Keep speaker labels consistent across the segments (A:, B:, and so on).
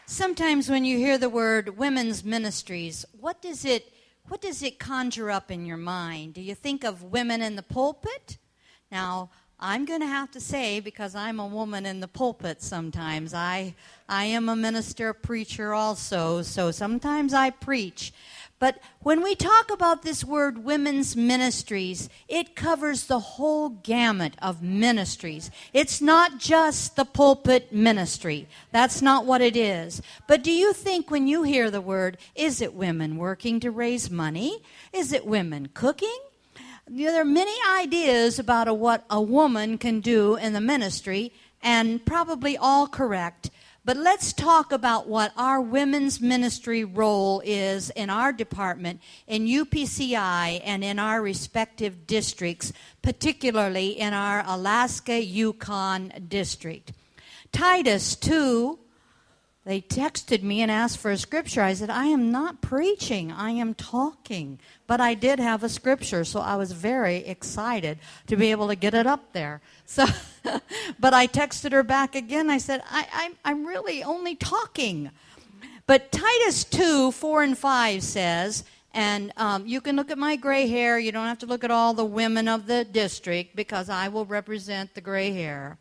A: Sometimes when you hear the word women's ministries, what does it conjure up in your mind? Do you think of women in the pulpit? Now, I'm going to have to say, because I'm a woman in the pulpit sometimes, I am a minister, preacher also, so sometimes I preach. But when we talk about this word women's ministries, it covers the whole gamut of ministries. It's not just the pulpit ministry. That's not what it is. But do you think when you hear the word, is it women working to raise money? Is it women cooking? There are many ideas about what a woman can do in the ministry, and probably all correct. But let's talk about what our women's ministry role is in our department, in UPCI, and in our respective districts, particularly in our Alaska Yukon district. Titus 2, they texted me and asked for a scripture. I said, I am not preaching, I am talking. But I did have a scripture, so I was very excited to be able to get it up there. So, but I texted her back again. I said, I'm really only talking. But Titus 2, 4 and 5 says, and you can look at my gray hair. You don't have to look at all the women of the district, because I will represent the gray hair.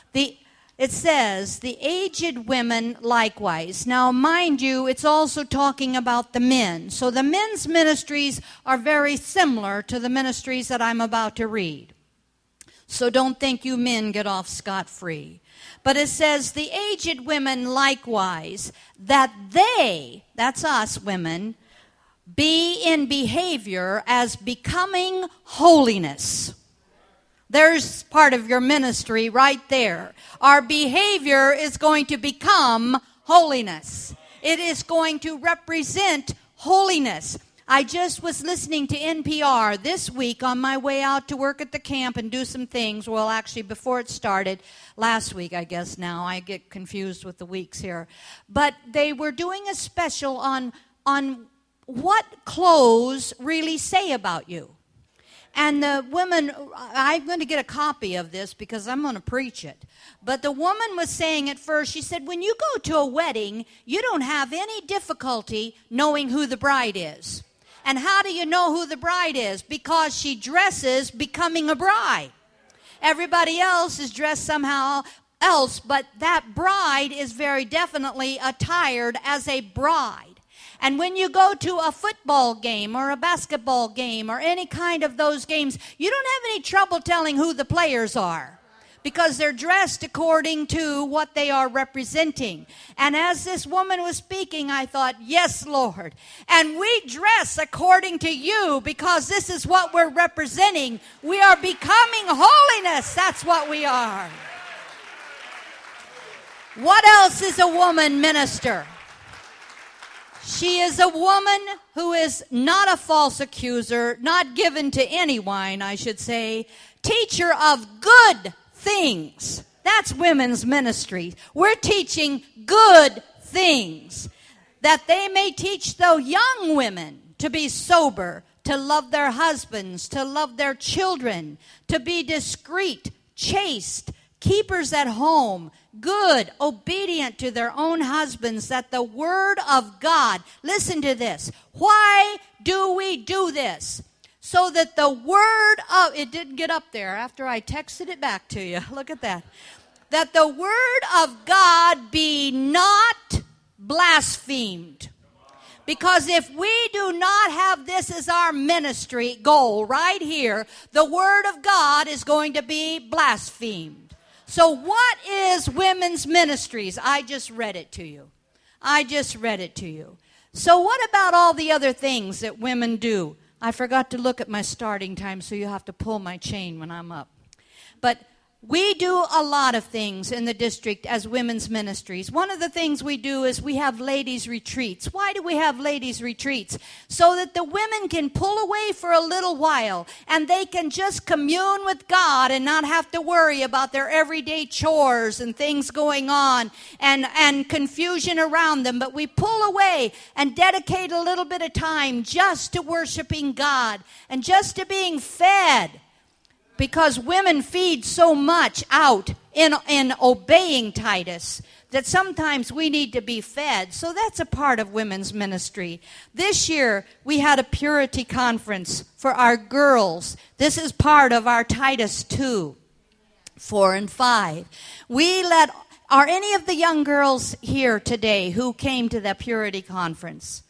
A: It says, the aged women likewise. Now, mind you, it's also talking about the men. So the men's ministries are very similar to the ministries that I'm about to read. So don't think you men get off scot-free. But it says, the aged women likewise, that they, that's us women, be in behavior as becoming holiness. There's part of your ministry right there. Our behavior is going to become holiness. It is going to represent holiness. I just was listening to NPR this week on my way out to work at the camp and do some things. Well, actually, before it started, last week, I guess now. I get confused with the weeks here. But they were doing a special on what clothes really say about you. And the woman, I'm going to get a copy of this because I'm going to preach it. But the woman was saying at first, she said, when you go to a wedding, you don't have any difficulty knowing who the bride is. And how do you know who the bride is? Because she dresses becoming a bride. Everybody else is dressed somehow else, but that bride is very definitely attired as a bride. And when you go to a football game or a basketball game or any kind of those games, you don't have any trouble telling who the players are, because they're dressed according to what they are representing. And as this woman was speaking, I thought, yes, Lord. And we dress according to you, because this is what we're representing. We are becoming holiness. That's what we are. What else is a woman minister? She is a woman who is not a false accuser, not given to any wine, I should say, teacher of good things. That's women's ministry. We're teaching good things, that they may teach the young women to be sober, to love their husbands, to love their children, to be discreet, chaste, keepers at home, good, obedient to their own husbands, that the word of God, listen to this. Why do we do this? So that the word of, it didn't get up there after I texted it back to you. Look at that. That the word of God be not blasphemed. Because if we do not have this as our ministry goal right here, the word of God is going to be blasphemed. So what is women's ministries? I just read it to you. So what about all the other things that women do? I forgot to look at my starting time, so you have to pull my chain when I'm up. But we do a lot of things in the district as women's ministries. One of the things we do is we have ladies' retreats. Why do we have ladies' retreats? So that the women can pull away for a little while and they can just commune with God and not have to worry about their everyday chores and things going on and confusion around them. But we pull away and dedicate a little bit of time just to worshiping God and just to being fed. Because women feed so much out in obeying Titus. that sometimes we need to be fed. So that's a part of women's ministry. This year, we had a purity conference for our girls. This is part of our Titus 2, 4 and 5. Are any of the young girls here today who came to the purity conference?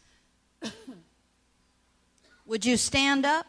A: Would you stand up?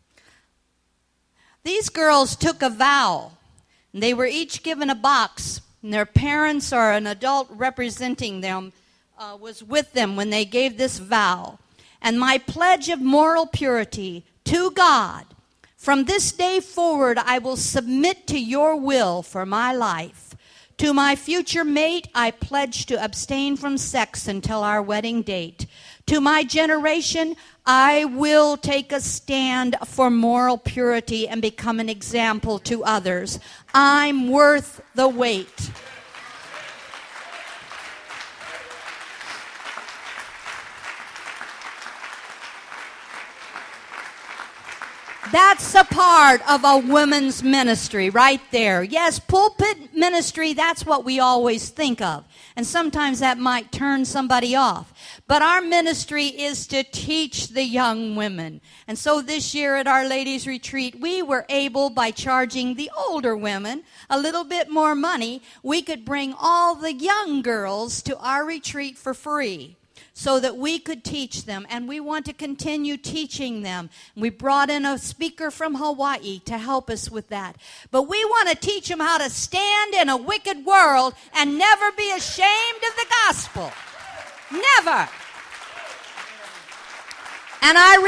A: These girls took a vow. And they were each given a box. And their parents or an adult representing them was with them when they gave this vow. And my pledge of moral purity to God, from this day forward I will submit to your will for my life. To my future mate, I pledge to abstain from sex until our wedding date. To my generation, I will take a stand for moral purity and become an example to others. I'm worth the wait. That's a part of a women's ministry right there. Yes, pulpit ministry, that's what we always think of. And sometimes that might turn somebody off. But our ministry is to teach the young women. And so this year at our ladies' retreat, we were able, by charging the older women a little bit more money, we could bring all the young girls to our retreat for free, so that we could teach them, and we want to continue teaching them. We brought in a speaker from Hawaii to help us with that. But we want to teach them how to stand in a wicked world and never be ashamed of the gospel. Never. And I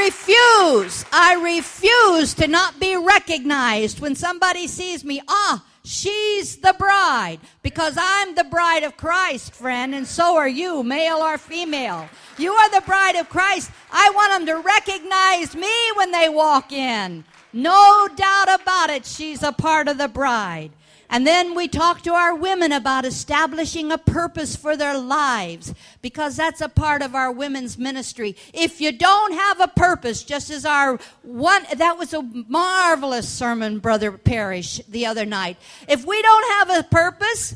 A: refuse to not be recognized when somebody sees me. She's the bride, because I'm the bride of Christ, friend, and so are you, male or female. You are the bride of Christ. I want them to recognize me when they walk in. No doubt about it, she's a part of the bride. And then we talk to our women about establishing a purpose for their lives, because that's a part of our women's ministry. If you don't have a purpose, just as that was a marvelous sermon, Brother Parrish, the other night. If we don't have a purpose,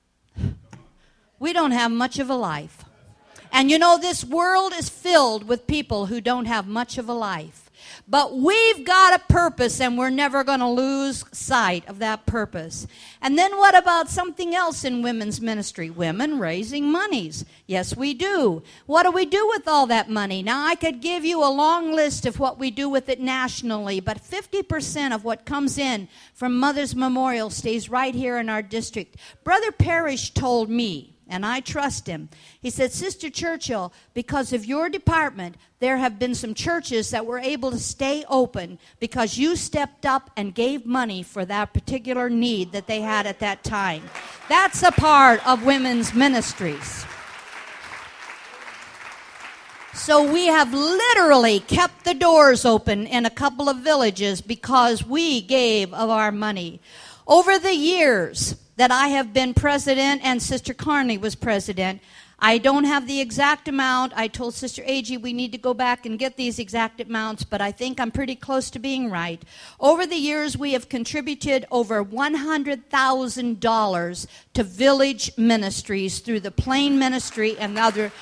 A: we don't have much of a life. And you know, this world is filled with people who don't have much of a life. But we've got a purpose, and we're never going to lose sight of that purpose. And then what about something else in women's ministry? Women raising monies. Yes, we do. What do we do with all that money? Now, I could give you a long list of what we do with it nationally, but 50% of what comes in from Mother's Memorial stays right here in our district. Brother Parrish told me, and I trust him. He said, Sister Churchill, because of your department, there have been some churches that were able to stay open because you stepped up and gave money for that particular need that they had at that time. That's a part of women's ministries. So we have literally kept the doors open in a couple of villages because we gave of our money. Over the years that I have been president and Sister Carney was president, I don't have the exact amount. I told Sister Agee we need to go back and get these exact amounts, but I think I'm pretty close to being right. Over the years, we have contributed over $100,000 to village ministries through the Plain Ministry and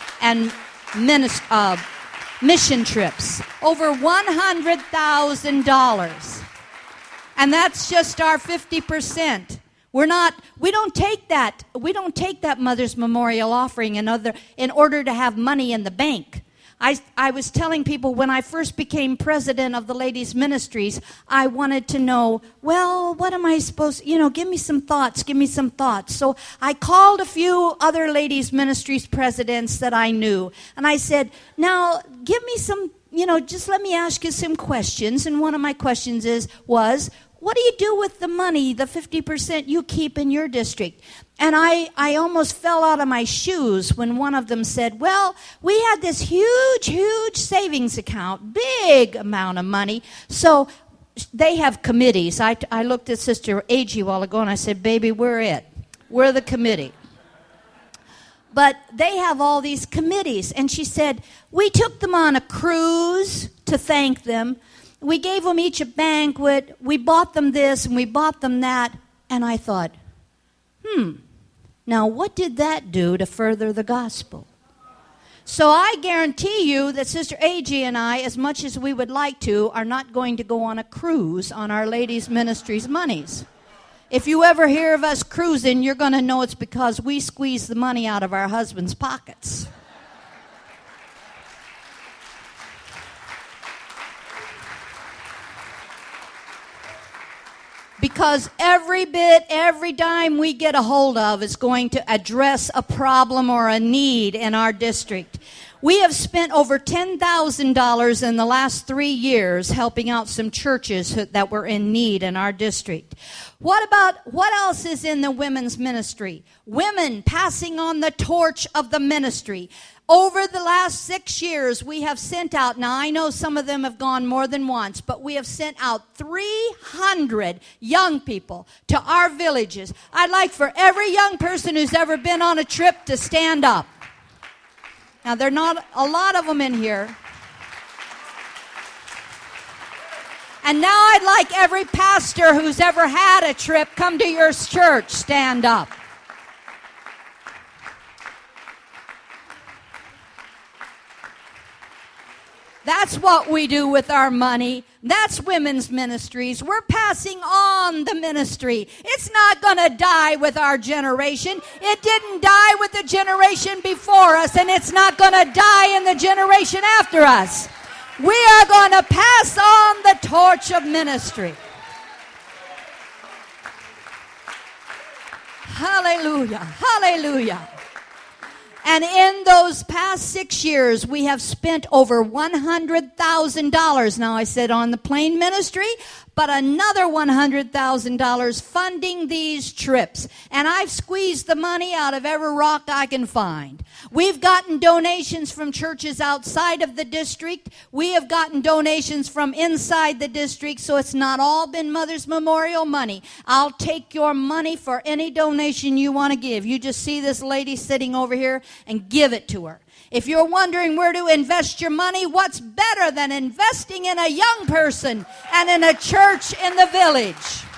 A: mission trips. Over $100,000. And that's just our 50%. We don't take that Mother's Memorial offering in order to have money in the bank. I was telling people when I first became president of the ladies' ministries, I wanted to know, well, what am I supposed to, give me some thoughts. So I called a few other ladies' ministries presidents that I knew, and I said, now give me some, just let me ask you some questions. And one of my questions was, what do you do with the money, the 50% you keep in your district? And I almost fell out of my shoes when one of them said, well, we had this huge savings account, big amount of money. So they have committees. I looked at Sister Agee a while ago and I said, baby, we're it. We're the committee. But they have all these committees. And she said, we took them on a cruise to thank them. We gave them each a banquet. We bought them this and we bought them that. And I thought, Now, what did that do to further the gospel? So I guarantee you that Sister A.G. and I, as much as we would like to, are not going to go on a cruise on Our Ladies Ministries monies. If you ever hear of us cruising, you're going to know it's because we squeeze the money out of our husbands' pockets. Because every bit, every dime we get a hold of is going to address a problem or a need in our district. We have spent over $10,000 in the last 3 years helping out some churches that were in need in our district. What else is in the women's ministry? Women passing on the torch of the ministry. Over the last 6 years, we have sent out, now I know some of them have gone more than once, but we have sent out 300 young people to our villages. I'd like for every young person who's ever been on a trip to stand up. Now, there are not a lot of them in here. And now I'd like every pastor who's ever had a trip come to your church, stand up. That's what we do with our money. That's women's ministries. We're passing on the ministry. It's not going to die with our generation. It didn't die with the generation before us, and it's not going to die in the generation after us. We are going to pass on the torch of ministry. Hallelujah. Hallelujah. And in those past 6 years, we have spent over $100,000. Now, I said on the plane ministry, but another $100,000 funding these trips. And I've squeezed the money out of every rock I can find. We've gotten donations from churches outside of the district. We have gotten donations from inside the district, so it's not all been Mother's Memorial money. I'll take your money for any donation you want to give. You just see this lady sitting over here and give it to her. If you're wondering where to invest your money, what's better than investing in a young person and in a church in the village?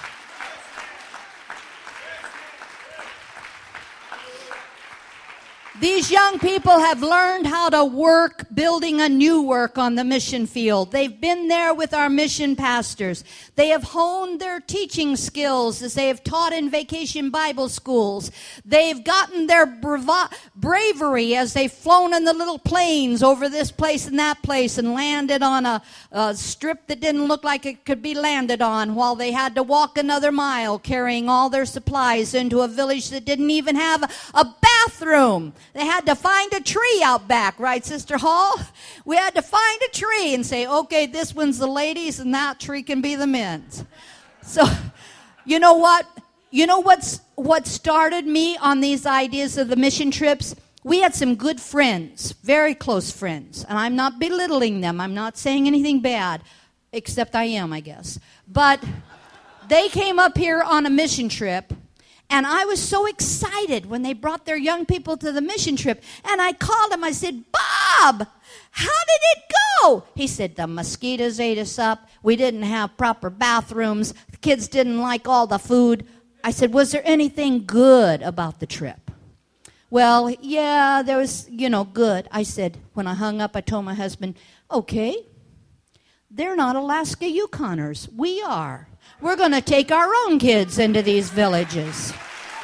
A: These young people have learned how to work, building a new work on the mission field. They've been there with our mission pastors. They have honed their teaching skills as they have taught in vacation Bible schools. They've gotten their bravery as they've flown in the little planes over this place and that place and landed on a strip that didn't look like it could be landed on, while they had to walk another mile carrying all their supplies into a village that didn't even have a bathroom. They had to find a tree out back, right, Sister Hall? We had to find a tree and say, okay, this one's the ladies and that tree can be the men's. So, you know what? You know what started me on these ideas of the mission trips? We had some good friends, very close friends, and I'm not belittling them. I'm not saying anything bad, except I am, I guess. But they came up here on a mission trip. And I was so excited when they brought their young people to the mission trip. And I called him. I said, Bob, how did it go? He said, the mosquitoes ate us up. We didn't have proper bathrooms. The kids didn't like all the food. I said, was there anything good about the trip? Well, yeah, there was, good. I said, when I hung up, I told my husband, okay, they're not Alaska Yukoners. We are. We're going to take our own kids into these villages.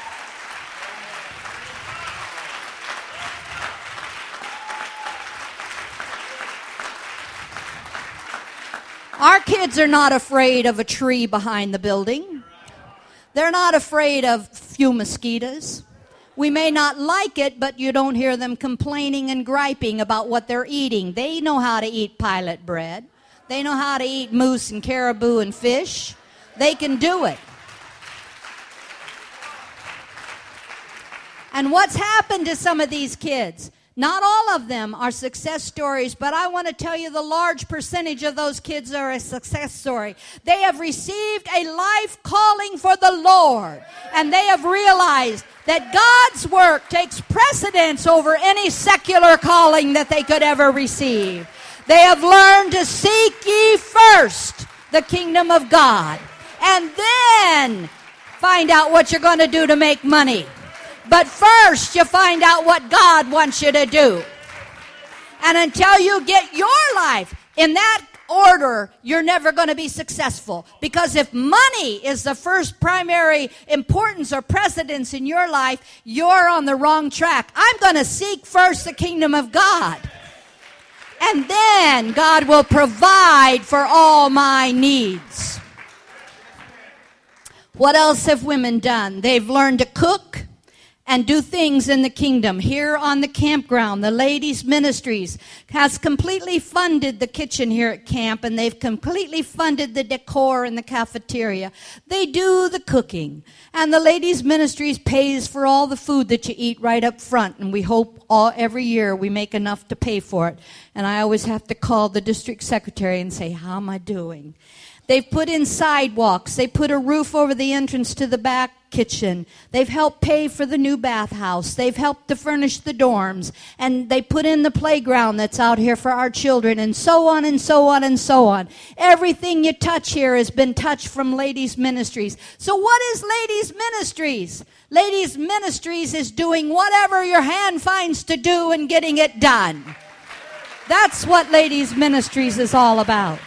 A: Our kids are not afraid of a tree behind the building. They're not afraid of few mosquitoes. We may not like it, but you don't hear them complaining and griping about what they're eating. They know how to eat pilot bread. They know how to eat moose and caribou and fish. They can do it. And what's happened to some of these kids? Not all of them are success stories, but I want to tell you the large percentage of those kids are a success story. They have received a life calling for the Lord, and they have realized that God's work takes precedence over any secular calling that they could ever receive. They have learned to seek ye first the kingdom of God, and then find out what you're going to do to make money. But first, you find out what God wants you to do. And until you get your life in that order, you're never going to be successful. Because if money is the first primary importance or precedence in your life, you're on the wrong track. I'm going to seek first the kingdom of God. And then God will provide for all my needs. What else have women done? They've learned to cook and do things in the kingdom. Here on the campground, the ladies' ministries has completely funded the kitchen here at camp, and they've completely funded the decor in the cafeteria. They do the cooking, and the ladies' ministries pays for all the food that you eat right up front, and we hope every year we make enough to pay for it. And I always have to call the district secretary and say, how am I doing? They've put in sidewalks. They put a roof over the entrance to the back kitchen. They've helped pay for the new bathhouse. They've helped to furnish the dorms. And they put in the playground that's out here for our children, and so on and so on and so on. Everything you touch here has been touched from Ladies Ministries. So what is Ladies Ministries? Ladies Ministries is doing whatever your hand finds to do and getting it done. That's what Ladies Ministries is all about.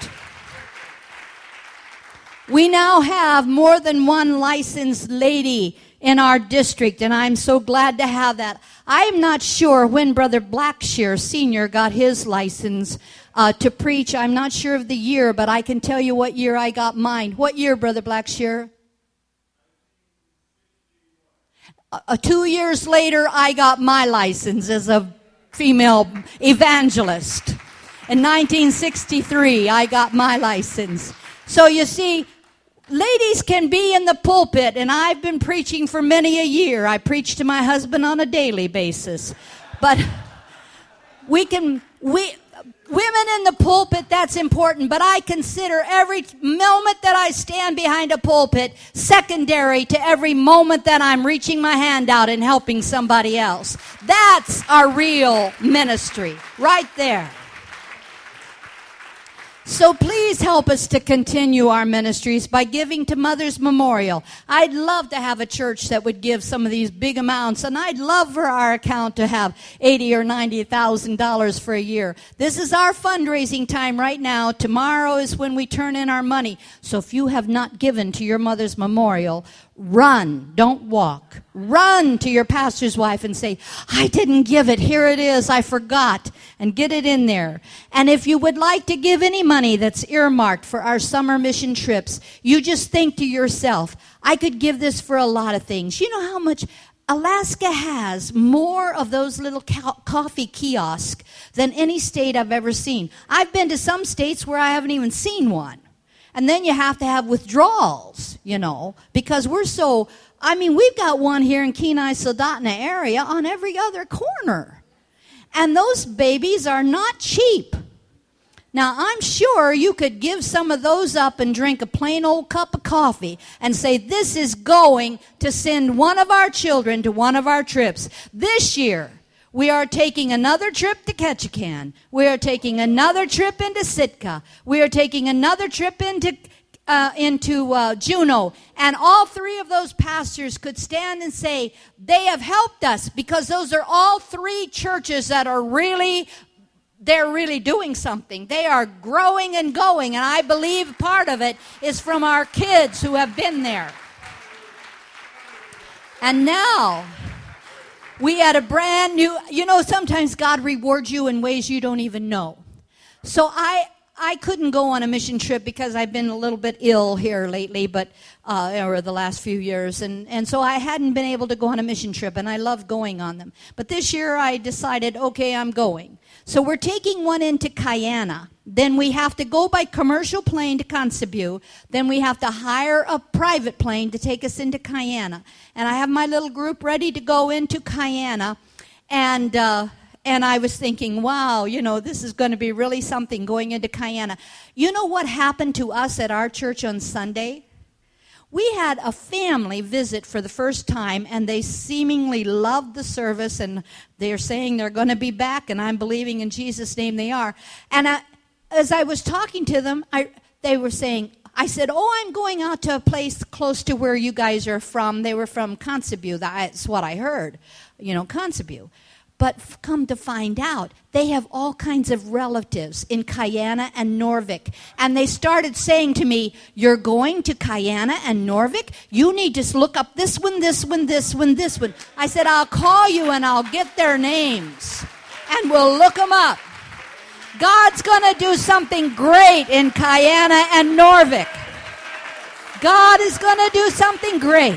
A: We now have more than one licensed lady in our district, and I'm so glad to have that. I'm not sure when Brother Blackshear Sr. got his license to preach. I'm not sure of the year, but I can tell you what year I got mine. What year, Brother Blackshear? 2 years later, I got my license as a female evangelist. In 1963, I got my license. So you see, ladies can be in the pulpit, and I've been preaching for many a year. I preach to my husband on a daily basis. But women in the pulpit, that's important, but I consider every moment that I stand behind a pulpit secondary to every moment that I'm reaching my hand out and helping somebody else. That's our real ministry, right there. So please help us to continue our ministries by giving to Mother's Memorial. I'd love to have a church that would give some of these big amounts, and I'd love for our account to have $80,000 or $90,000 for a year. This is our fundraising time right now. Tomorrow is when we turn in our money. So if you have not given to your Mother's Memorial, run, don't walk. Run to your pastor's wife and say, I didn't give it. Here it is. I forgot. And get it in there. And if you would like to give any money that's earmarked for our summer mission trips, you just think to yourself, I could give this for a lot of things. You know how much Alaska has more of those little coffee kiosks than any state I've ever seen. I've been to some states where I haven't even seen one. And then you have to have withdrawals, because we've got one here in Kenai, Soldotna area on every other corner. And those babies are not cheap. Now, I'm sure you could give some of those up and drink a plain old cup of coffee and say, this is going to send one of our children to one of our trips. This year, we are taking another trip to Ketchikan. We are taking another trip into Sitka. We are taking another trip into Juneau. And all three of those pastors could stand and say, they have helped us, because those are all three churches that are they're really doing something. They are growing and going, and I believe part of it is from our kids who have been there. And now we had a brand new, sometimes God rewards you in ways you don't even know. So I couldn't go on a mission trip because I've been a little bit ill here lately, but or the last few years, and so I hadn't been able to go on a mission trip, and I love going on them. But this year I decided, okay, I'm going. So we're taking one into Kayana. Then we have to go by commercial plane to Kotzebue. Then we have to hire a private plane to take us into Kayana. And I have my little group ready to go into Kayana, and I was thinking, wow, this is going to be really something going into Kayana. You know what happened to us at our church on Sunday? We had a family visit for the first time, and they seemingly loved the service, and they're saying they're going to be back, and I'm believing in Jesus' name they are. And as I was talking to them, they were saying, I said, oh, I'm going out to a place close to where you guys are from. They were from Kotzebue. That's what I heard, Kotzebue. But come to find out, they have all kinds of relatives in Kayana and Norvik. And they started saying to me, you're going to Kayana and Norvik? You need to look up this one, this one, this one, this one. I said, I'll call you and I'll get their names. And we'll look them up. God's going to do something great in Kayana and Norvik. God is going to do something great.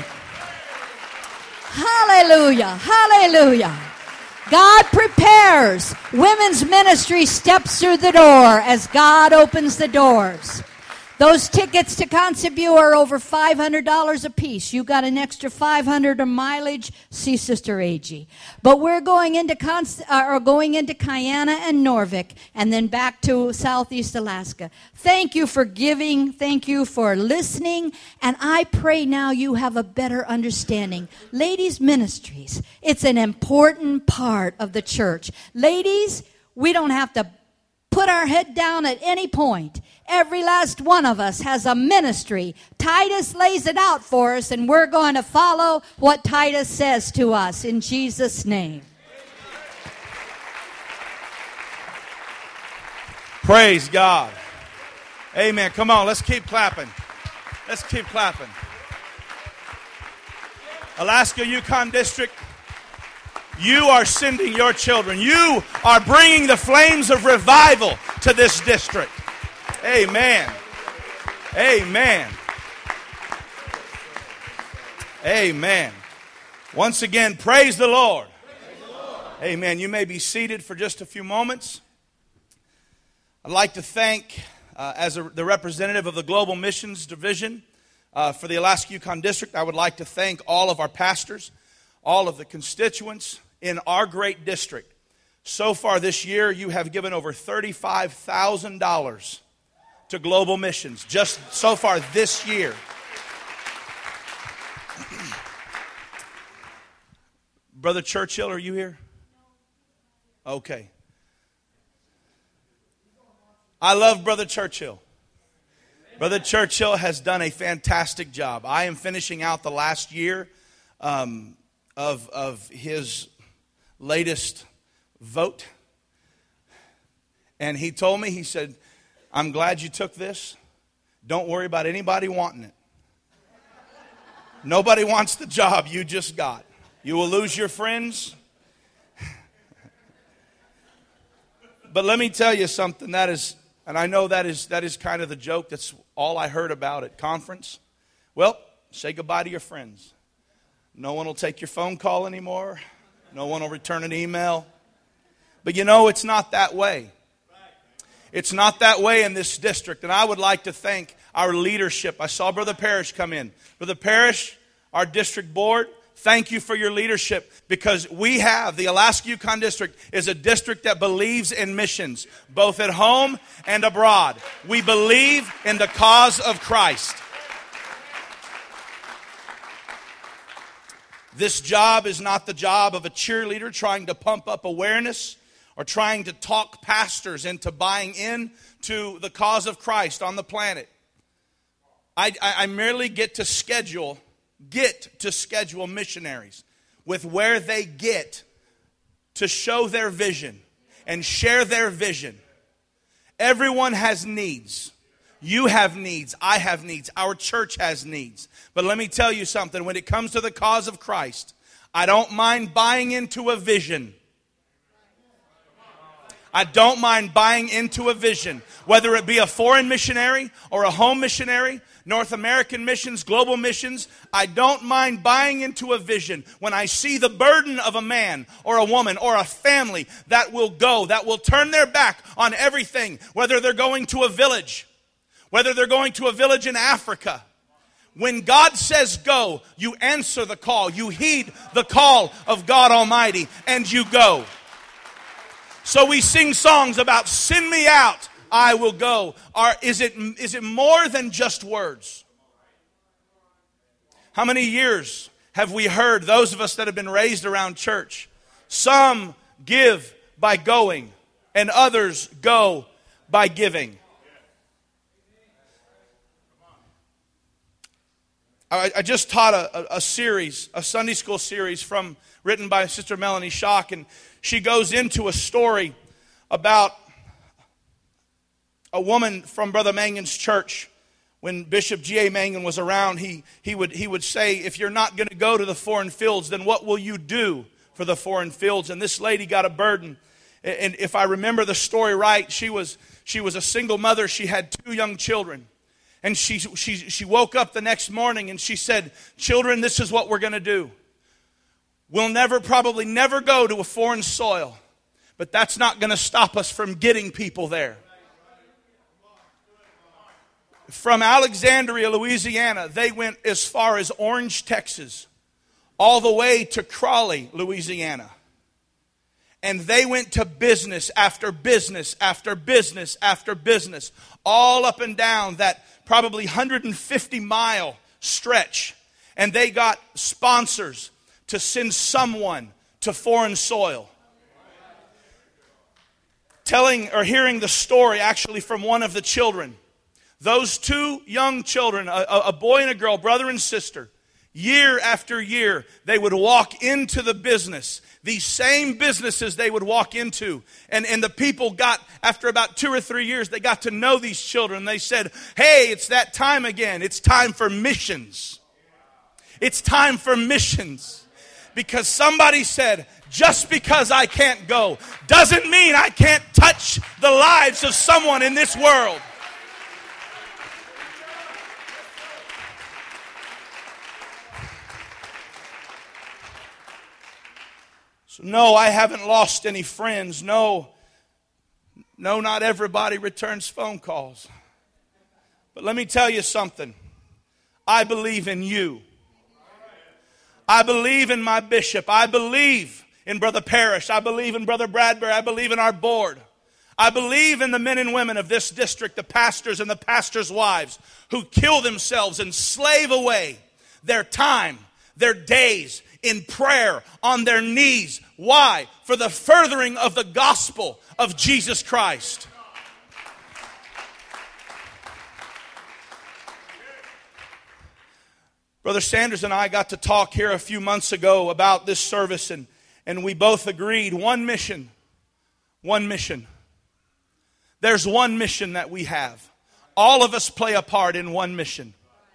A: Hallelujah, hallelujah. God prepares. Women's ministry steps through the door as God opens the doors. Those tickets to Kotzebue are over $500 a piece. You got an extra $500 of mileage. See Sister Agee. But we're going into Kayana and Norvik, and then back to Southeast Alaska. Thank you for giving. Thank you for listening. And I pray now you have a better understanding. Ladies' ministries, it's an important part of the church. Ladies, we don't have to put our head down at any point. Every last one of us has a ministry. Titus lays it out for us, and we're going to follow what Titus says to us in Jesus' name.
B: Praise God. Amen. Come on, let's keep clapping. Let's keep clapping. Alaska Yukon District, you are sending your children. You are bringing the flames of revival to this district. Amen. Amen. Amen. Once again, praise the Lord. Praise the Lord. Amen. You may be seated for just a few moments. I'd like to thank, the representative of the Global Missions Division for the Alaska Yukon District, I would like to thank all of our pastors, all of the constituents in our great district. So far this year, you have given over $35,000 to Global Missions, just so far this year. Brother Churchill, are you here? Okay. I love Brother Churchill. Brother Churchill has done a fantastic job. I am finishing out the last year of his latest vote. And he told me, he said, I'm glad you took this. Don't worry about anybody wanting it. Nobody wants the job you just got. You will lose your friends. But let me tell you something, that is, and I know that is kind of the joke. That's all I heard about at conference. Well, say goodbye to your friends. No one will take your phone call anymore. No one will return an email. But it's not that way. It's not that way in this district. And I would like to thank our leadership. I saw Brother Parrish come in. Brother Parrish, our district board, thank you for your leadership, because we have, the Alaska Yukon District is a district that believes in missions, both at home and abroad. We believe in the cause of Christ. This job is not the job of a cheerleader trying to pump up awareness or trying to talk pastors into buying in to the cause of Christ on the planet. I merely get to schedule missionaries with where they get to show their vision and share their vision. Everyone has needs. You have needs. I have needs. Our church has needs. But let me tell you something. When it comes to the cause of Christ, I don't mind buying into a vision. I don't mind buying into a vision, whether it be a foreign missionary or a home missionary, North American missions, global missions. I don't mind buying into a vision when I see the burden of a man or a woman or a family that will go, that will turn their back on everything, whether they're going to a village, whether they're going to a village in Africa. When God says go, you answer the call. You heed the call of God Almighty, and you go. So we sing songs about send me out, I will go. Is it more than just words? How many years have we heard, those of us that have been raised around church, some give by going and others go by giving? I just taught a series, a Sunday school series written by Sister Melanie Schock, and she goes into a story about a woman from Brother Mangan's church. When Bishop G.A. Mangan was around, he would say, if you're not going to go to the foreign fields, then what will you do for the foreign fields? And this lady got a burden. And if I remember the story right, she was a single mother. She had 2 young children. And she woke up the next morning and she said, children, this is what we're going to do. We'll probably never go to a foreign soil, but that's not going to stop us from getting people there. From Alexandria, Louisiana, they went as far as Orange, Texas, all the way to Crawley, Louisiana. And they went to business after business after business after business, all up and down that probably 150-mile stretch. And they got sponsors to send someone to foreign soil. Hearing the story actually from one of the children. Those 2 young children, a boy and a girl, brother and sister, year after year, they would walk into the business. These same businesses they would walk into. And the people got, after about 2 or 3 years, they got to know these children. They said, hey, it's that time again. It's time for missions. It's time for missions. Because somebody said, just because I can't go doesn't mean I can't touch the lives of someone in this world. So no, I haven't lost any friends. No, not everybody returns phone calls. But let me tell you something. I believe in you. I believe in my bishop. I believe in Brother Parrish. I believe in Brother Bradbury. I believe in our board. I believe in the men and women of this district, the pastors and the pastors' wives, who kill themselves and slave away their time, their days, in prayer, on their knees. Why? For the furthering of the gospel of Jesus Christ. Brother Sanders and I got to talk here a few months ago about this service, and we both agreed, one mission. One mission. There's one mission that we have. All of us play a part in one mission.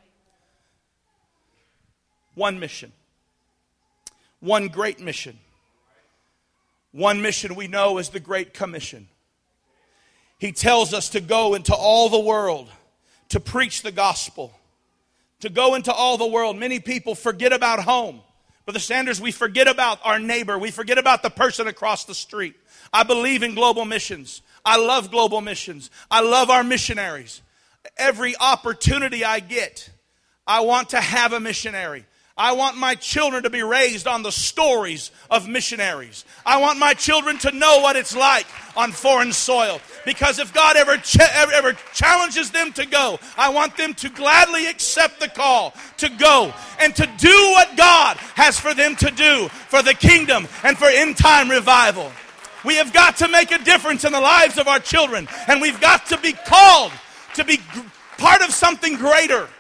B: One mission. One great mission. One mission we know is the Great Commission. He tells us to go into all the world to preach the gospel. To go into all the world. Many people forget about home. Brother Sanders, we forget about our neighbor. We forget about the person across the street. I believe in global missions. I love global missions. I love our missionaries. Every opportunity I get, I want to have a missionary. I want my children to be raised on the stories of missionaries. I want my children to know what it's like on foreign soil. Because if God ever challenges them to go, I want them to gladly accept the call to go and to do what God has for them to do for the kingdom and for end-time revival. We have got to make a difference in the lives of our children, and we've got to be called to be part of something greater.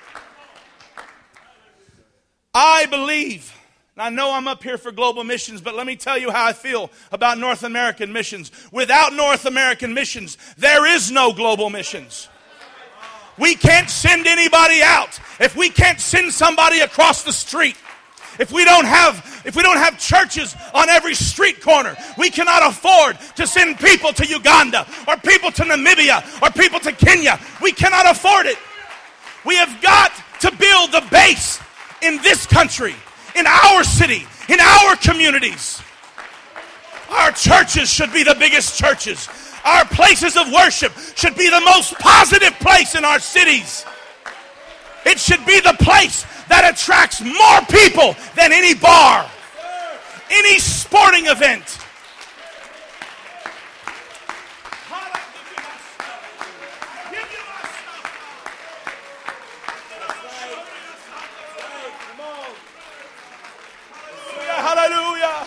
B: I believe, and I know I'm up here for global missions, but let me tell you how I feel about North American missions. Without North American missions, there is no global missions. We can't send anybody out if we can't send somebody across the street. If we don't have churches on every street corner, we cannot afford to send people to Uganda or people to Namibia or people to Kenya. We cannot afford it. We have got to build the base in this country, in our city, in our communities. Our churches should be the biggest churches. Our places of worship should be the most positive place in our cities. It should be the place that attracts more people than any bar, any sporting event. Hallelujah.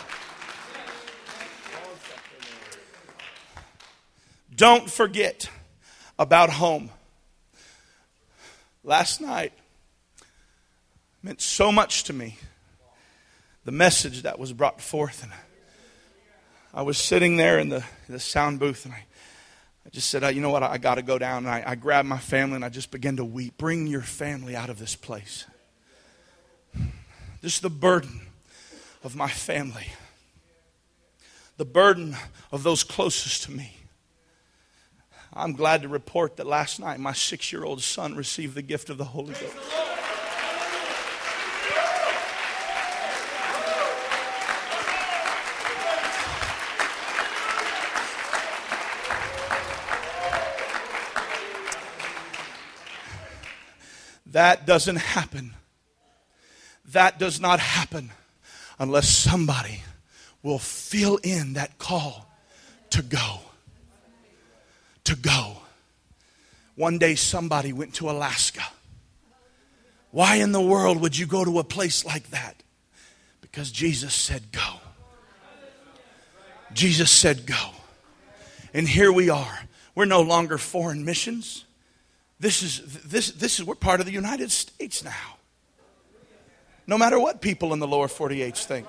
B: Don't forget about home. Last night, meant so much to me. The message that was brought forth. And I was sitting there in the sound booth, and I just said, you know what, I got to go down. And I grabbed my family, and I just began to weep. Bring your family out of this place. Just the burden of my family. The burden of those closest to me. I'm glad to report that last night my 6-year-old son received the gift of the Holy Ghost. That doesn't happen. That does not happen unless somebody will fill in that call to go. To go. One day somebody went to Alaska. Why in the world would you go to a place like that? Because Jesus said go. Jesus said go. And here we are. We're no longer foreign missions. This is we're part of the United States now. No matter what people in the lower 48s think.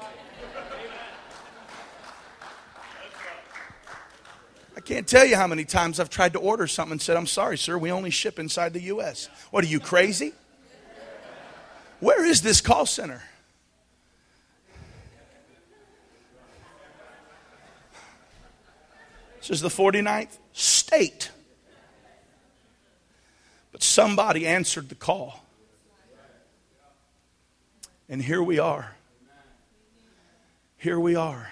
B: I can't tell you how many times I've tried to order something and said, I'm sorry, sir, we only ship inside the U.S. What, are you crazy? Where is this call center? This is the 49th state. But somebody answered the call. And here we are. Here we are.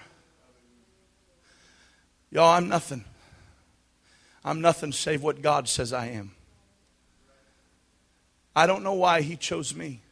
B: Y'all, I'm nothing. I'm nothing save what God says I am. I don't know why He chose me.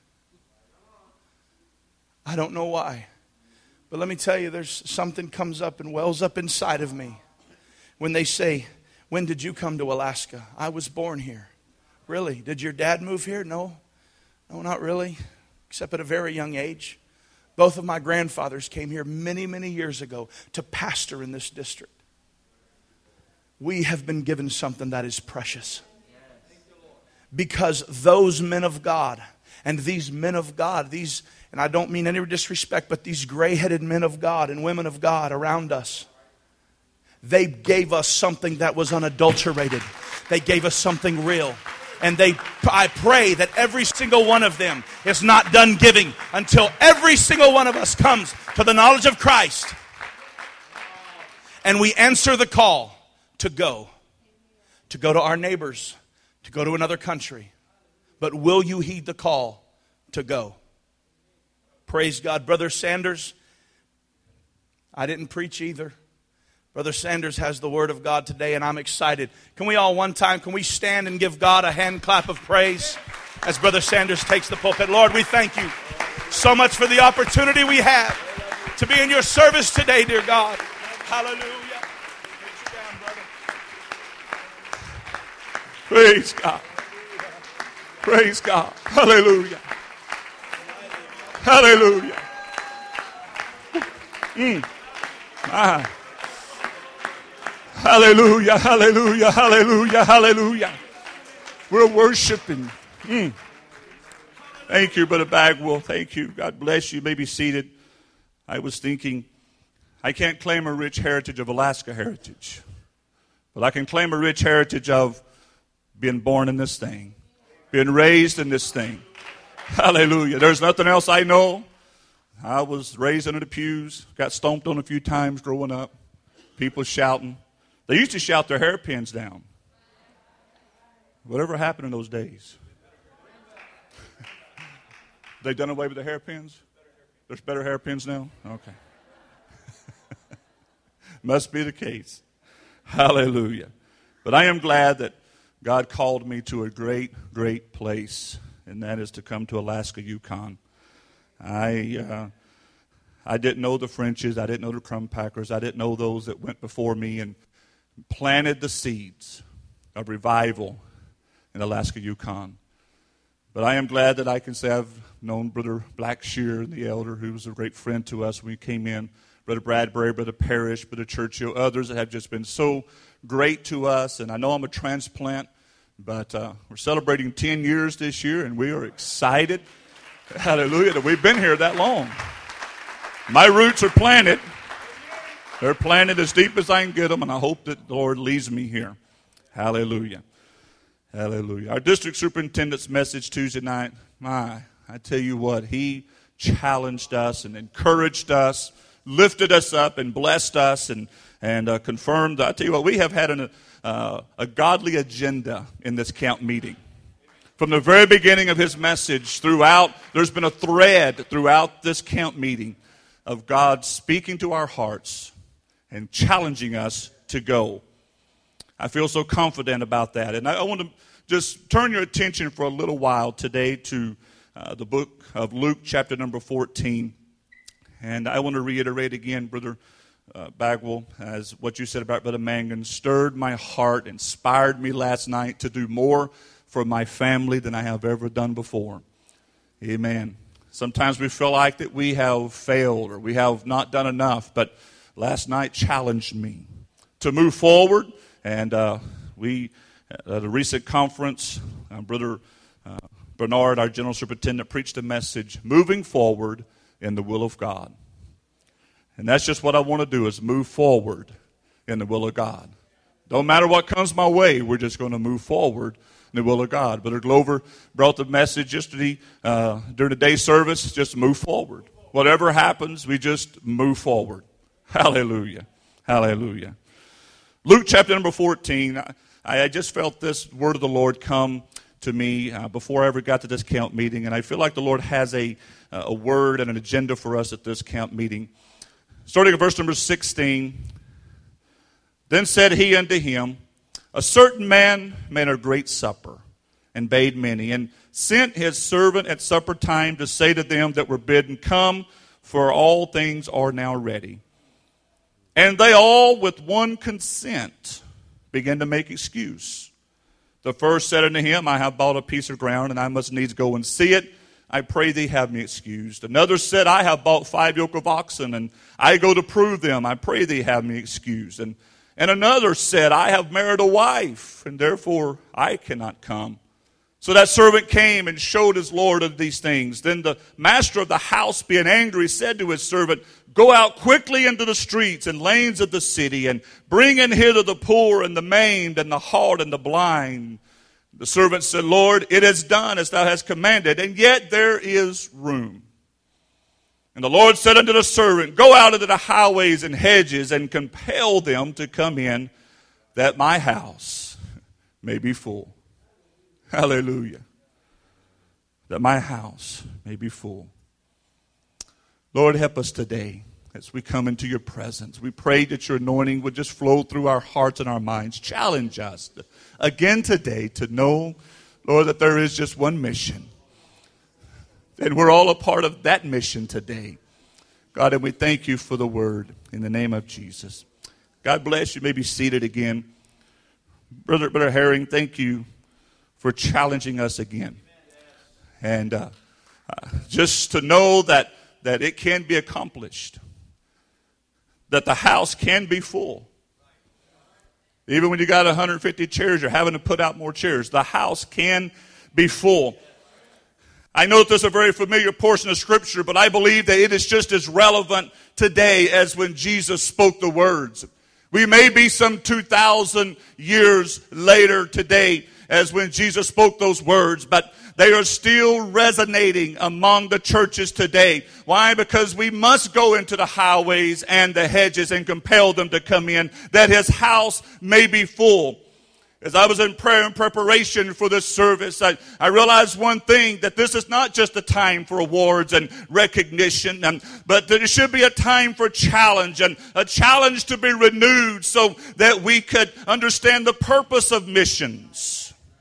B: I don't know why. But let me tell you, there's something comes up and wells up inside of me. When they say, when did you come to Alaska? I was born here. Really? Did your dad move here? No. No, not really. Except at a very young age. Both of my grandfathers came here many, many years ago to pastor in this district. We have been given something that is precious. Because those men of God and these men of God, these, and I don't mean any disrespect, but these gray-headed men of God and women of God around us, they gave us something that was unadulterated. They gave us something real. And I pray that every single one of them is not done giving until every single one of us comes to the knowledge of Christ. And we answer the call to go. To go to our neighbors. To go to another country. But will you heed the call to go? Praise God. Brother Sanders, I didn't preach either. Brother Sanders has the Word of God today, and I'm excited. Can we all one time, can we stand and give God a hand clap of praise as Brother Sanders takes the pulpit? Lord, we thank you so much for the opportunity we have to be in your service today, dear God. Hallelujah. Get you down, brother. Praise God. Praise God. Hallelujah. Hallelujah. Hallelujah, hallelujah, hallelujah, hallelujah. We're worshiping. Thank you, Brother Bagwell. Thank you. God bless you. You may be seated. I was thinking, I can't claim a rich heritage of Alaska heritage. But I can claim a rich heritage of being born in this thing. Being raised in this thing. Hallelujah. There's nothing else I know. I was raised under the pews. Got stomped on a few times growing up. People shouting. They used to shout their hairpins down. Whatever happened in those days? They done away with the hairpins? There's better hairpins now? Okay. Must be the case. Hallelujah. But I am glad that God called me to a great, great place, and that is to come to Alaska, Yukon. I didn't know the Frenches. I didn't know the Crumpackers. I didn't know those that went before me and planted the seeds of revival in Alaska, Yukon. But I am glad that I can say I've known Brother Blackshear, the elder, who was a great friend to us when we came in, Brother Bradbury, Brother Parrish, Brother Churchill, others that have just been so great to us. And I know I'm a transplant, but we're celebrating 10 years this year, and we are excited.
C: Hallelujah, that we've been here that long. My roots are planted. They're planted as deep as I can get them, and I hope that the Lord leads me here. Hallelujah. Hallelujah. Our district superintendent's message Tuesday night, I tell you what, he challenged us and encouraged us, lifted us up and blessed us and confirmed. I tell you what, we have had a godly agenda in this camp meeting. From the very beginning of his message there's been a thread throughout this camp meeting of God speaking to our hearts and challenging us to go. I feel so confident about that. And I want to just turn your attention for a little while today to the book of Luke, chapter number 14. And I want to reiterate again, Brother Bagwell, as what you said about Brother Mangan stirred my heart, inspired me last night to do more for my family than I have ever done before. Amen. Sometimes we feel like that we have failed or we have not done enough, but last night challenged me to move forward. And we, at a recent conference, Brother Bernard, our General Superintendent, preached a message, moving forward in the will of God. And that's just what I want to do, is move forward in the will of God. Don't matter what comes my way, we're just going to move forward in the will of God. Brother Glover brought the message yesterday during the day service, just move forward. Whatever happens, we just move forward. Hallelujah. Hallelujah. Luke chapter number 14, I just felt this word of the Lord come to me before I ever got to this camp meeting, and I feel like the Lord has a word and an agenda for us at this camp meeting. Starting at verse number 16, then said he unto him, a certain man made a great supper, and bade many, and sent his servant at supper time to say to them that were bidden, come, for all things are now ready. And they all with one consent began to make excuse. The first said unto him, I have bought a piece of ground, and I must needs go and see it. I pray thee have me excused. Another said, I have bought 5 yoke of oxen, and I go to prove them. I pray thee have me excused. And another said, I have married a wife, and therefore I cannot come. So that servant came and showed his lord of these things. Then the master of the house, being angry, said to his servant, go out quickly into the streets and lanes of the city, and bring in hither the poor and the maimed and the halt and the blind. The servant said, Lord, it is done as thou hast commanded, and yet there is room. And the Lord said unto the servant, go out into the highways and hedges, and compel them to come in, that my house may be full. Hallelujah. That my house may be full. Lord, help us today as we come into your presence. We pray that your anointing would just flow through our hearts and our minds. Challenge us again today to know, Lord, that there is just one mission. And we're all a part of that mission today. God, and we thank you for the word in the name of Jesus. God bless you. You may be seated again. Brother Herring, thank you for challenging us again. And just to know that it can be accomplished. That the house can be full. Even when you got 150 chairs, you're having to put out more chairs. The house can be full. I know that this is a very familiar portion of Scripture, but I believe that it is just as relevant today as when Jesus spoke the words. We may be some 2,000 years later today as when Jesus spoke those words, but they are still resonating among the churches today. Why? Because we must go into the highways and the hedges and compel them to come in, that his house may be full. As I was in prayer and preparation for this service, I realized one thing, that this is not just a time for awards and recognition, but that it should be a time for challenge, and a challenge to be renewed so that we could understand the purpose of missions.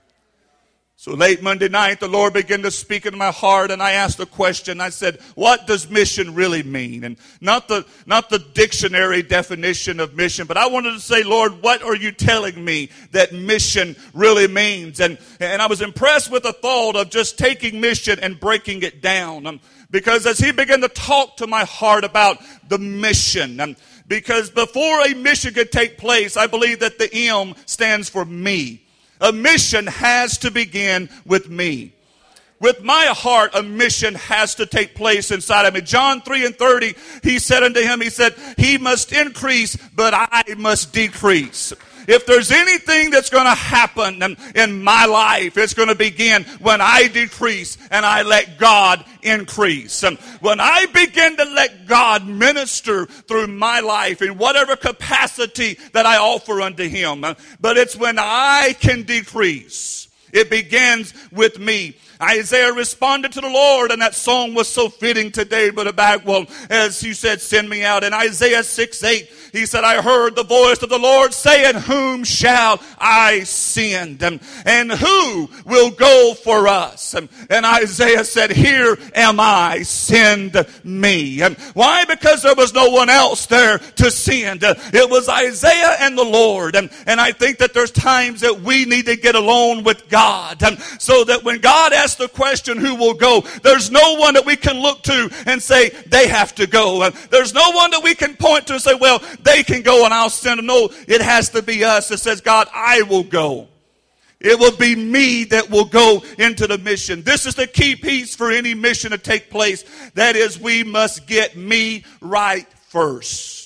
C: So late Monday night, the Lord began to speak into my heart, and I asked a question. I said, what does mission really mean? And not the dictionary definition of mission, but I wanted to say, Lord, what are you telling me that mission really means? And I was impressed with the thought of just taking mission and breaking it down. Because as he began to talk to my heart about the mission, because before a mission could take place, I believe that the M stands for me. A mission has to begin with me. With my heart, a mission has to take place inside of me. John 3:30, he said unto him, he said, he must increase, but I must decrease. If there's anything that's going to happen in my life, it's going to begin when I decrease and I let God increase. When I begin to let God minister through my life in whatever capacity that I offer unto him. But it's when I can decrease. It begins with me. Isaiah responded to the Lord, and that song was so fitting today, Brother Bagwell, as you said, send me out. In Isaiah 6:8, he said, I heard the voice of the Lord saying, whom shall I send? And who will go for us? And Isaiah said, here am I, send me. Why? Because there was no one else there to send. It was Isaiah and the Lord. And I think that there's times that we need to get alone with God, so that when God asks the question, who will go? There's no one that we can look to and say, they have to go. There's no one that we can point to and say, well, they can go and I'll send them. No, it has to be us that says, God, I will go. It will be me that will go into the mission. This is the key piece for any mission to take place. That is, we must get me right first.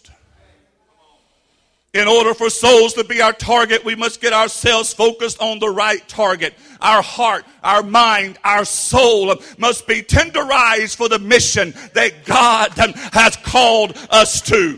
C: In order for souls to be our target, we must get ourselves focused on the right target. Our heart, our mind, our soul must be tenderized for the mission that God has called us to.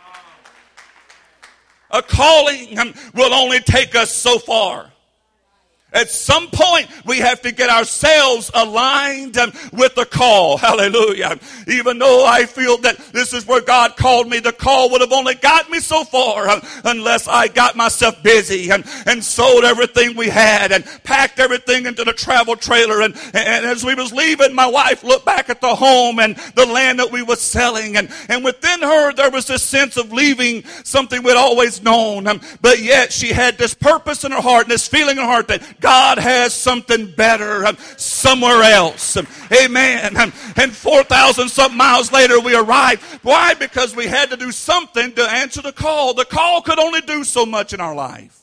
C: A calling will only take us so far. At some point, we have to get ourselves aligned with the call. Hallelujah. Even though I feel that this is where God called me, the call would have only got me so far unless I got myself busy and sold everything we had and packed everything into the travel trailer. And as we was leaving, my wife looked back at the home and the land that we were selling. And within her, there was this sense of leaving something we'd always known. But yet she had this purpose in her heart and this feeling in her heart that God has something better somewhere else. Amen. And 4,000 something miles later we arrived. Why? Because we had to do something to answer the call. The call could only do so much in our life.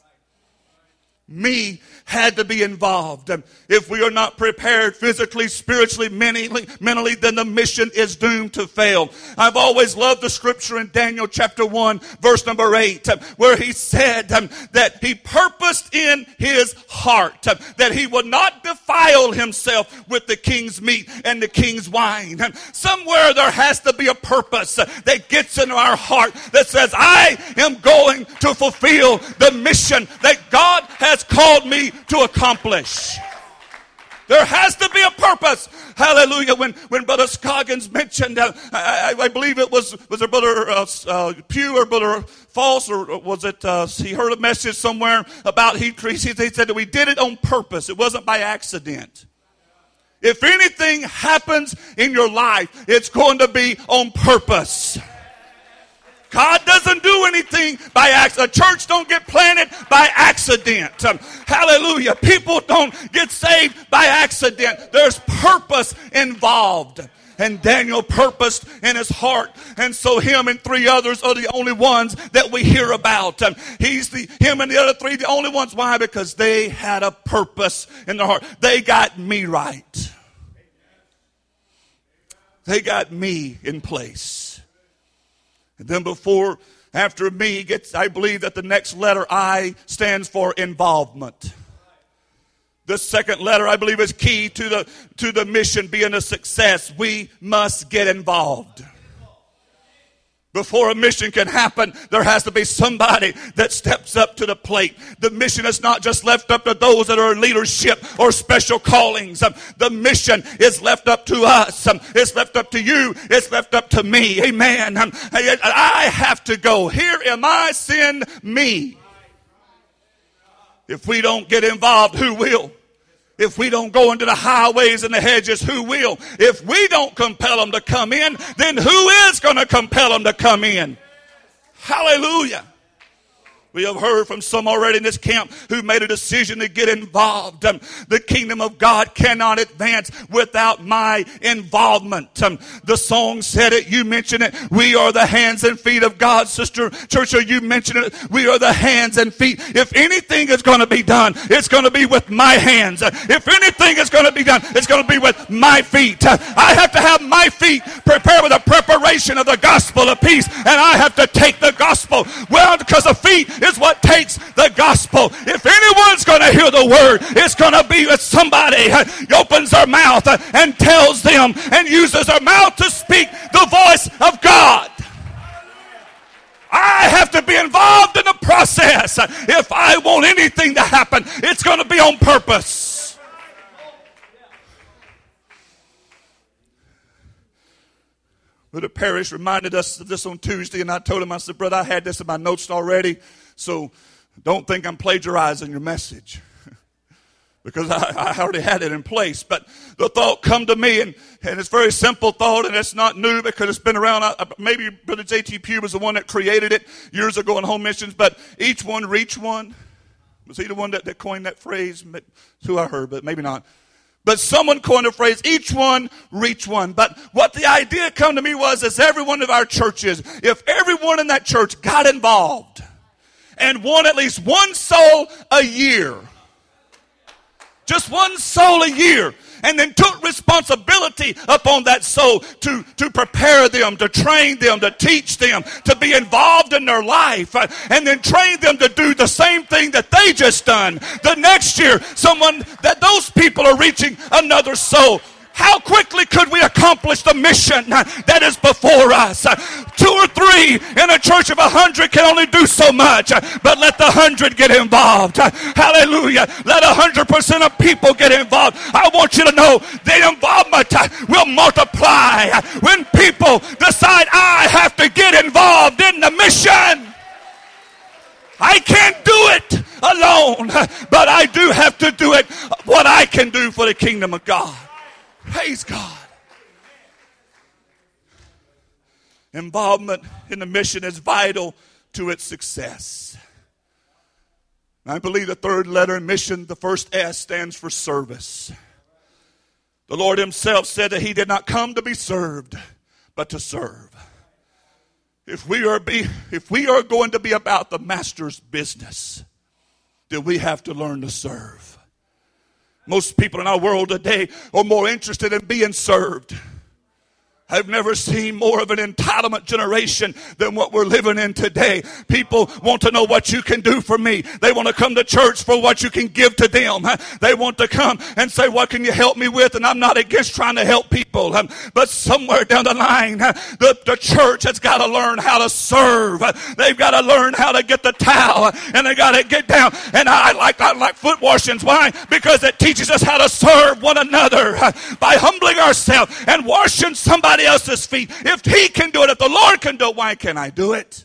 C: Me had to be involved. If we are not prepared physically, spiritually, mentally, then the mission is doomed to fail. I've always loved the scripture in Daniel chapter 1, verse number 8, where he said that he purposed in his heart that he would not defile himself with the king's meat and the king's wine. Somewhere there has to be a purpose that gets into our heart that says, I am going to fulfill the mission that God has called me to accomplish. There has to be a purpose. Hallelujah. When Brother Scoggins mentioned, I believe it was it Brother Pugh or Brother False, or was it, he heard a message somewhere about he said that we did it on purpose. It wasn't by accident. If anything happens in your life, it's going to be on purpose. God doesn't do anything by accident. A church don't get planted by accident. Hallelujah. People don't get saved by accident. There's purpose involved. And Daniel purposed in his heart. And so him and three others are the only ones that we hear about. Him and the other three, the only ones. Why? Because they had a purpose in their heart. They got me right. They got me in place. And then after me gets, I believe that the next letter I stands for involvement. The second letter, I believe, is key to the mission being a success. We must get involved. Before a mission can happen, there has to be somebody that steps up to the plate. The mission is not just left up to those that are in leadership or special callings. The mission is left up to us. It's left up to you. It's left up to me. Amen. I have to go. Here am I, send me. If we don't get involved, who will? If we don't go into the highways and the hedges, who will? If we don't compel them to come in, then who is going to compel them to come in? Hallelujah. We have heard from some already in this camp who made a decision to get involved. The kingdom of God cannot advance without my involvement. The song said it. You mentioned it. We are the hands and feet of God. Sister Churchill, you mentioned it. We are the hands and feet. If anything is going to be done, it's going to be with my hands. If anything is going to be done, it's going to be with my feet. I have to have my feet prepared with a preparation of the gospel of peace. And I have to take the gospel. Well, because the feet is what takes the gospel. If anyone's going to hear the word, it's going to be with somebody who opens their mouth and tells them and uses their mouth to speak the voice of God. I have to be involved in the process. If I want anything to happen, it's going to be on purpose. Brother Parrish reminded us of this on Tuesday, and I told him, I said, brother, I had this in my notes already, so don't think I'm plagiarizing your message. Because I already had it in place. But the thought come to me, and it's a very simple thought, and it's not new because it's been around. Maybe Brother J.T. Pugh was the one that created it years ago in home missions, but each one reach one. Was he the one that coined that phrase? That's who I heard, but maybe not. But someone coined the phrase, each one, reach one. But what the idea come to me was, as every one of our churches, if everyone in that church got involved and won at least one soul a year, just one soul a year, and then took responsibility upon that soul to prepare them, to train them, to teach them, to be involved in their life, and then train them to do the same thing that they just done. The next year, those people are reaching another soul. How quickly could we accomplish the mission that is before us? 2 or 3 in a church of 100 can only do so much, but let the 100 get involved. Hallelujah. Let 100% of people get involved. I want you to know the involvement will multiply when people decide I have to get involved in the mission. I can't do it alone, but I do have to do it what I can do for the kingdom of God. Praise God. Involvement in the mission is vital to its success. I believe the third letter in mission, the first S, stands for service. The Lord himself said that he did not come to be served, but to serve. If we are going to be about the master's business, then we have to learn to serve. Most people in our world today are more interested in being served. I've never seen more of an entitlement generation than what we're living in today. People want to know what you can do for me. They want to come to church for what you can give to them. They want to come and say, what can you help me with? And I'm not against trying to help people. But somewhere down the line, the church has got to learn how to serve. They've got to learn how to get the towel, and they got to get down. And I like foot washings. Why? Because it teaches us how to serve one another by humbling ourselves and washing somebody else's feet. If he can do it, if the Lord can do it, why can't I do it?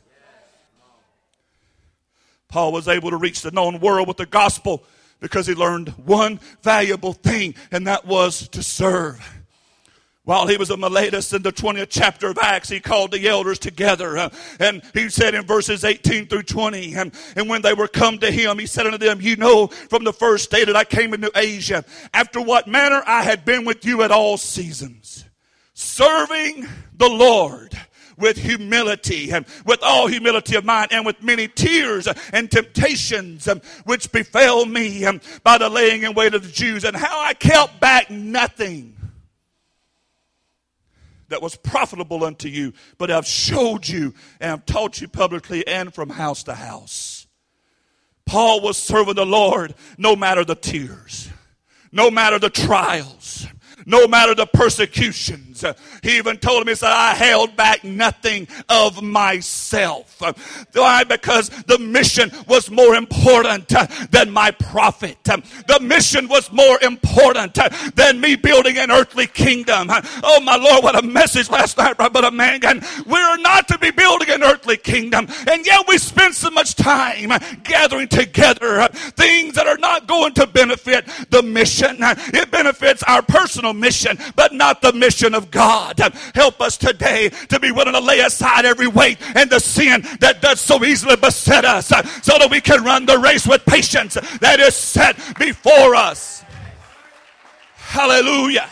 C: Paul was able to reach the known world with the gospel because he learned one valuable thing, and that was to serve. While he was in Miletus in the 20th chapter of Acts, he called the elders together. And he said in verses 18 through 20, and when they were come to him, he said unto them, you know from the first day that I came into Asia, after what manner I had been with you at all seasons, serving the Lord with humility, and with all humility of mind, and with many tears and temptations which befell me by the laying in wait of the Jews, and how I kept back nothing that was profitable unto you, but I've showed you and I've taught you publicly and from house to house. Paul was serving the Lord no matter the tears, no matter the trials, no matter the persecutions. He even told him, he said, I held back nothing of myself. Why? Because the mission was more important than my profit. The mission was more important than me building an earthly kingdom. Oh my Lord, what a message last night, Brother Mangan. We're not to be building an earthly kingdom, and yet we spend so much time gathering together things that are not going to benefit the mission. It benefits our personal mission, but not the mission of God. Help us today to be willing to lay aside every weight and the sin that does so easily beset us, so that we can run the race with patience that is set before us. Hallelujah.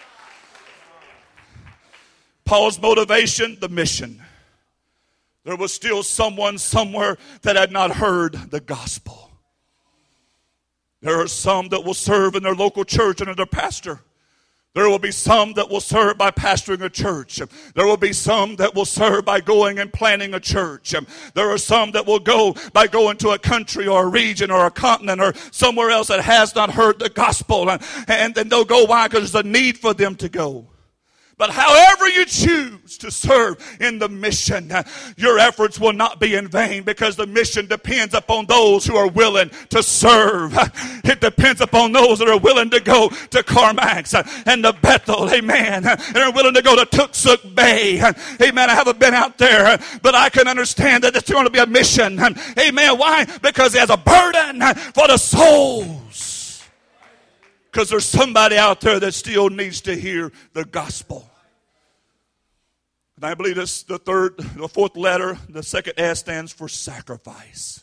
C: Paul's motivation, the mission. There was still someone somewhere that had not heard the gospel. There are some that will serve in their local church under their pastor. There will be some that will serve by pastoring a church. There will be some that will serve by going and planting a church. There are some that will go by going to a country or a region or a continent or somewhere else that has not heard the gospel. And then they'll go, why? Because there's a need for them to go. But however you choose to serve in the mission, your efforts will not be in vain, because the mission depends upon those who are willing to serve. It depends upon those that are willing to go to Carmax and to Bethel, amen, and are willing to go to Tuksuk Bay. Amen. I haven't been out there, but I can understand that it's going to be a mission. Amen. Why? Because it has a burden for the souls. Because there's somebody out there that still needs to hear the gospel. And I believe this, the fourth letter, the second S stands for sacrifice.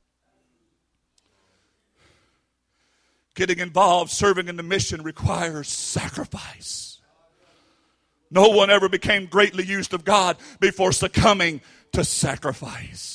C: Getting involved, serving in the mission requires sacrifice. No one ever became greatly used of God before succumbing to sacrifice.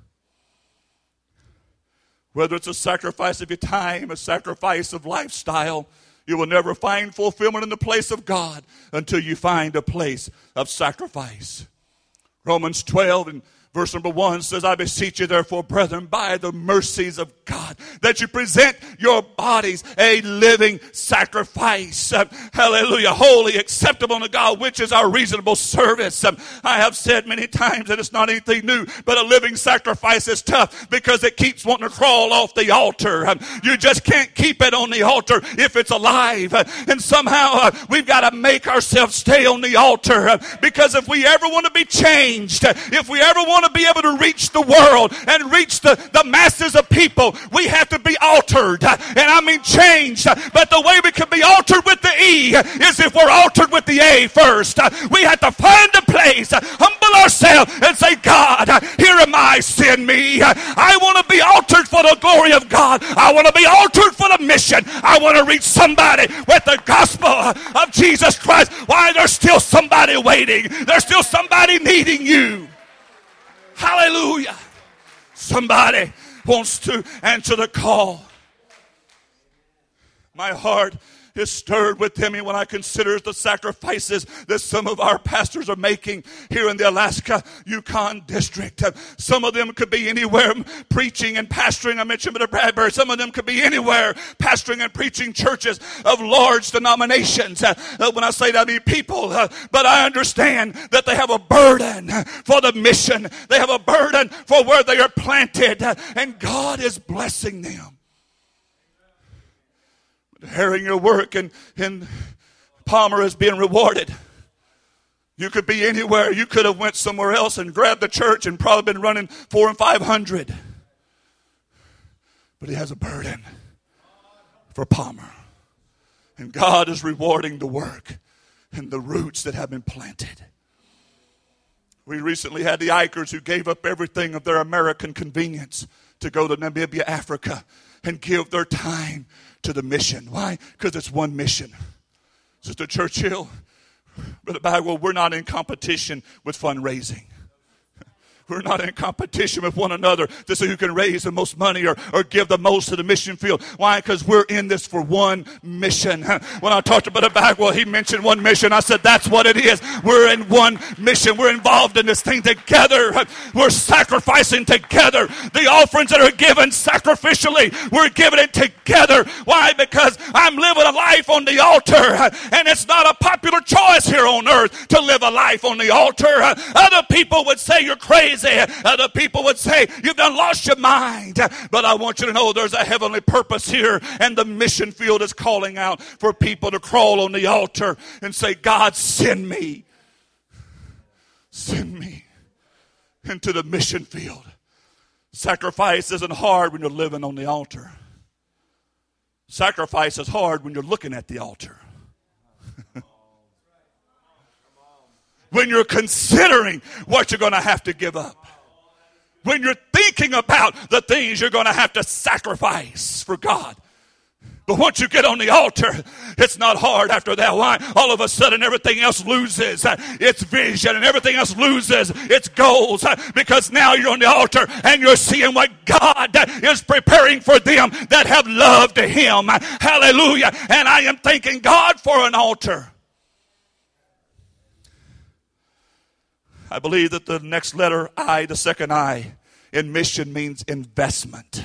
C: Whether it's a sacrifice of your time, a sacrifice of lifestyle, you will never find fulfillment in the place of God until you find a place of sacrifice. Romans 12 and verse number 1 says, I beseech you therefore, brethren, by the mercies of God, that you present your bodies a living sacrifice. Hallelujah. Holy, acceptable unto God, which is our reasonable service. I have said many times that it's not anything new, but a living sacrifice is tough because it keeps wanting to crawl off the altar. You just can't keep it on the altar if it's alive. And somehow we've got to make ourselves stay on the altar, because if we ever want to be changed, if we ever want to be able to reach the world and reach the masses of people, we have to be altered. And I mean changed. But the way we can be altered with the E is if we're altered with the A first. We have to find a place, humble ourselves, and say, God, here am I, send me. I want to be altered for the glory of God. I want to be altered for the mission. I want to reach somebody with the gospel of Jesus Christ. Why? There's still somebody waiting. There's still somebody needing you. Hallelujah. Somebody wants to answer the call. My heart is stirred within me when I consider the sacrifices that some of our pastors are making here in the Alaska Yukon district. Some of them could be anywhere preaching and pastoring. I mentioned Brother Bradbury. Some of them could be anywhere pastoring and preaching churches of large denominations. When I say that, I mean people. But I understand that they have a burden for the mission. They have a burden for where they are planted. And God is blessing them. Hearing your work in Palmer is being rewarded. You could be anywhere. You could have went somewhere else and grabbed the church and probably been running 400 and 500. But he has a burden for Palmer. And God is rewarding the work and the roots that have been planted. We recently had the Ikers who gave up everything of their American convenience to go to Namibia, Africa, and give their time to the mission. Why? Because it's one mission. Sister Churchill, Brother Bagwell, we're not in competition with fundraising. We're not in competition with one another to see who can raise the most money or give the most to the mission field. Why? Because we're in this for one mission. When I talked to Brother Bagwell, he mentioned one mission. I said, that's what it is. We're in one mission. We're involved in this thing together. We're sacrificing together. The offerings that are given sacrificially, we're giving it together. Why? Because I'm living a life on the altar. And it's not a popular choice here on earth to live a life on the altar. Other people would say you're crazy. Other people would say you've done lost your mind. But I want you to know there's a heavenly purpose here, and the mission field is calling out for people to crawl on the altar and say, God, send me. Send me into the mission field. Sacrifice isn't hard when you're living on the altar. Sacrifice is hard when you're looking at the altar. When you're considering what you're going to have to give up. When you're thinking about the things you're going to have to sacrifice for God. But once you get on the altar, it's not hard after that. Why? All of a sudden everything else loses its vision and everything else loses its goals, because now you're on the altar and you're seeing what God is preparing for them that have loved Him. Hallelujah. And I am thanking God for an altar. I believe that the next letter I, the second I, in mission means investment.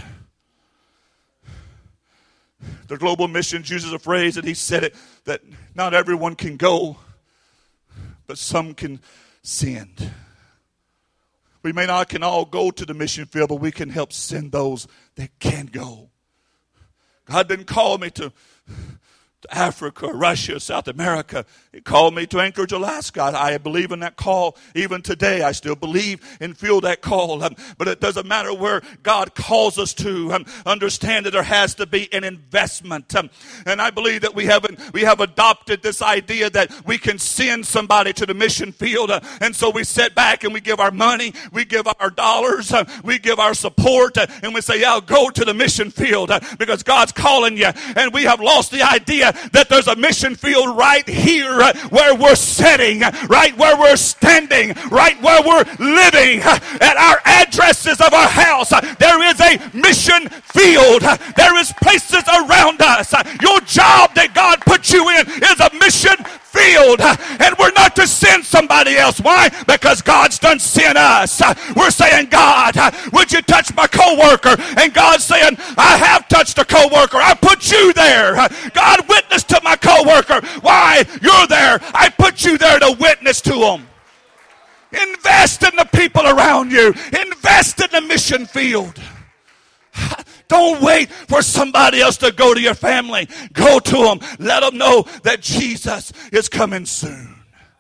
C: The Global Missions uses a phrase, and he said it, that not everyone can go, but some can send. We may not can all go to the mission field, but we can help send those that can go. God didn't call me to Africa, Russia, South America. He called me to Anchorage, Alaska. I believe in that call. Even today, I still believe and feel that call. But it doesn't matter where God calls us to. Understand that there has to be an investment. And I believe that we have adopted this idea that we can send somebody to the mission field. And so we sit back and we give our money, we give our dollars, we give our support, and we say, yeah, I'll go to the mission field because God's calling you. And we have lost the idea that there's a mission field right here where we're sitting, right where we're standing, right where we're living, at our addresses of our house. There is a mission field. There is places around us. Your job that God put you in is a mission field, and we're not to send somebody else. Why? Because God's done sent us. We're saying, God, would you touch my coworker? And God's saying, I have touched a coworker. I put you there. God, witness to my coworker. Why? You're there. I put you there to witness to them. Invest in the people around you. Invest in the mission field. Don't wait for somebody else to go to your family. Go to them. Let them know that Jesus is coming soon.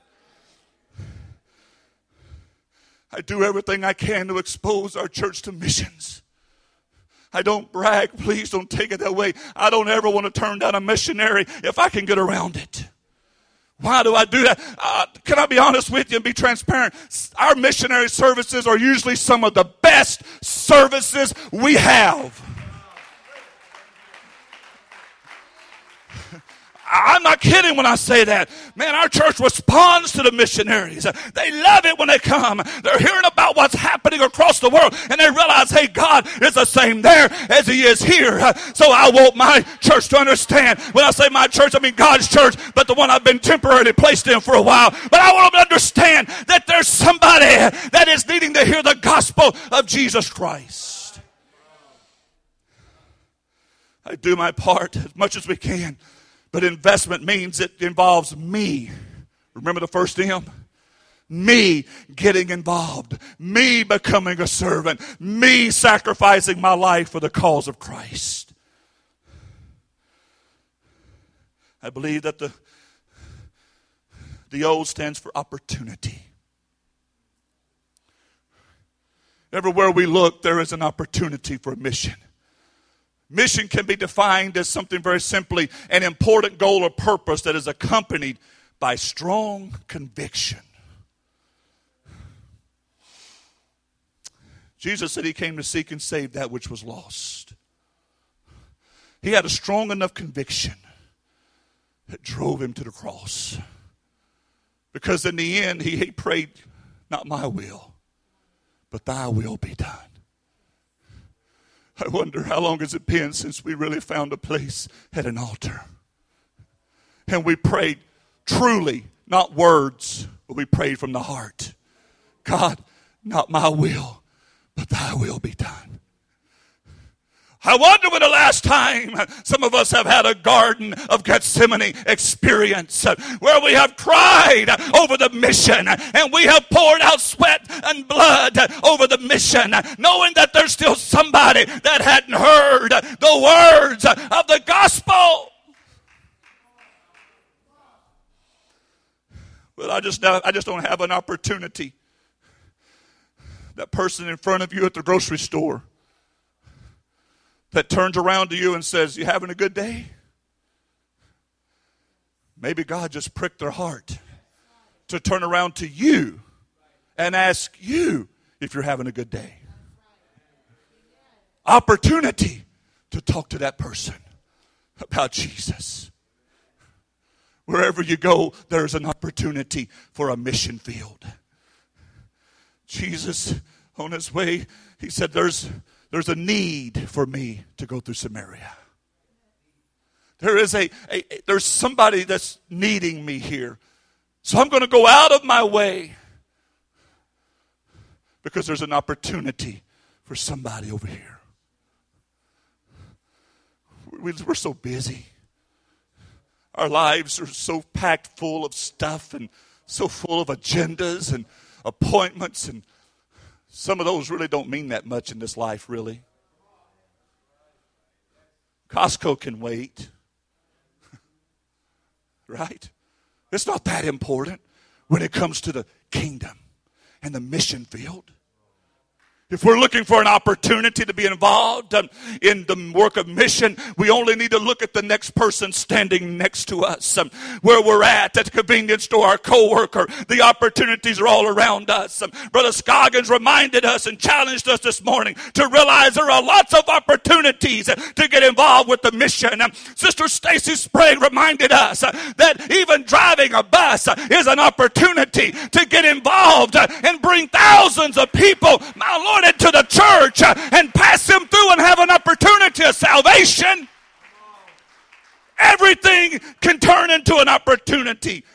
C: I do everything I can to expose our church to missions. I don't brag. Please don't take it that way. I don't ever want to turn down a missionary if I can get around it. Why do I do that? Can I be honest with you and be transparent? Our missionary services are usually some of the best services we have. I'm not kidding when I say that. Man, our church responds to the missionaries. They love it when they come. They're hearing about what's happening across the world, and they realize, hey, God is the same there as He is here. So I want my church to understand. When I say my church, I mean God's church, but the one I've been temporarily placed in for a while. But I want them to understand that there's somebody that is needing to hear the gospel of Jesus Christ. I do my part as much as we can. But investment means it involves me. Remember the first M? Me getting involved. Me becoming a servant. Me sacrificing my life for the cause of Christ. I believe that the O stands for opportunity. Everywhere we look, there is an opportunity for mission. Mission can be defined as something very simply, an important goal or purpose that is accompanied by strong conviction. Jesus said He came to seek and save that which was lost. He had a strong enough conviction that drove Him to the cross. Because in the end, He prayed, not my will, but Thy will be done. I wonder how long has it been since we really found a place at an altar. And we prayed truly, not words, but we prayed from the heart. God, not my will, but Thy will be done. I wonder when the last time some of us have had a Garden of Gethsemane experience where we have cried over the mission and we have poured out sweat and blood over the mission, knowing that there's still somebody that hadn't heard the words of the gospel. Well, I just don't have an opportunity. That person in front of you at the grocery store that turns around to you and says, you having a good day? Maybe God just pricked their heart to turn around to you and ask you if you're having a good day. Opportunity to talk to that person about Jesus. Wherever you go, there's an opportunity for a mission field. Jesus, on his way, he said, there's a need for me to go through Samaria. There's somebody that's needing me here. So I'm going to go out of my way because there's an opportunity for somebody over here. We're so busy. Our lives are so packed full of stuff and so full of agendas and appointments, and some of those really don't mean that much in this life, really. Costco can wait. Right? It's not that important when it comes to the kingdom and the mission field. If we're looking for an opportunity to be involved in the work of mission, we only need to look at the next person standing next to us. Where we're at the convenience store, our co-worker, the opportunities are all around us. Brother Scoggins reminded us and challenged us this morning to realize there are lots of opportunities to get involved with the mission. Sister Stacy Sprague reminded us that even driving a bus is an opportunity to get involved and bring thousands of people, my Lord, into the church and pass them through and have an opportunity of salvation. Everything can turn into an opportunity.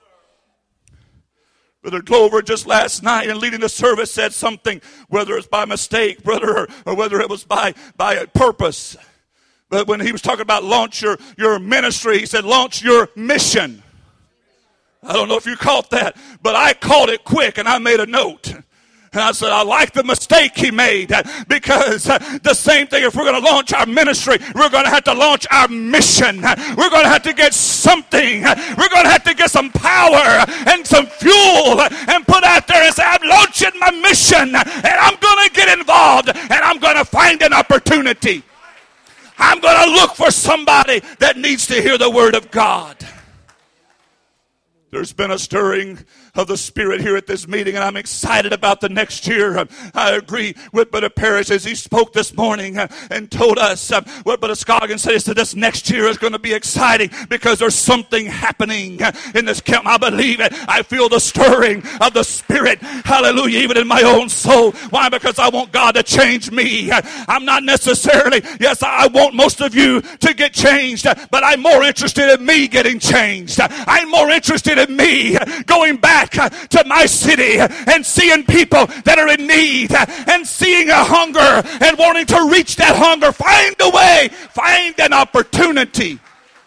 C: Brother Glover just last night in leading the service said something, whether it's by mistake, brother, or whether it was by a purpose. But when he was talking about launch your ministry, he said launch your mission. I don't know if you caught that, but I caught it quick and I made a note. And I said, I like the mistake he made, because the same thing, if we're going to launch our ministry, we're going to have to launch our mission. We're going to have to get something. We're going to have to get some power and some fuel and put out there and say, I'm launching my mission and I'm going to get involved and I'm going to find an opportunity. I'm going to look for somebody that needs to hear the word of God. There's been a stirring of the Spirit here at this meeting, and I'm excited about the next year. I agree with Brother Parrish as he spoke this morning and told us what Brother Scoggins said. He said this next year is going to be exciting because there's something happening in this camp. I believe it. I feel the stirring of the Spirit. Hallelujah, even in my own soul. Why? Because I want God to change me. I'm not necessarily, yes, I want most of you to get changed, but I'm more interested in me getting changed. I'm more interested in me going back to my city and seeing people that are in need and seeing a hunger and wanting to reach that hunger. Find a way, find an opportunity.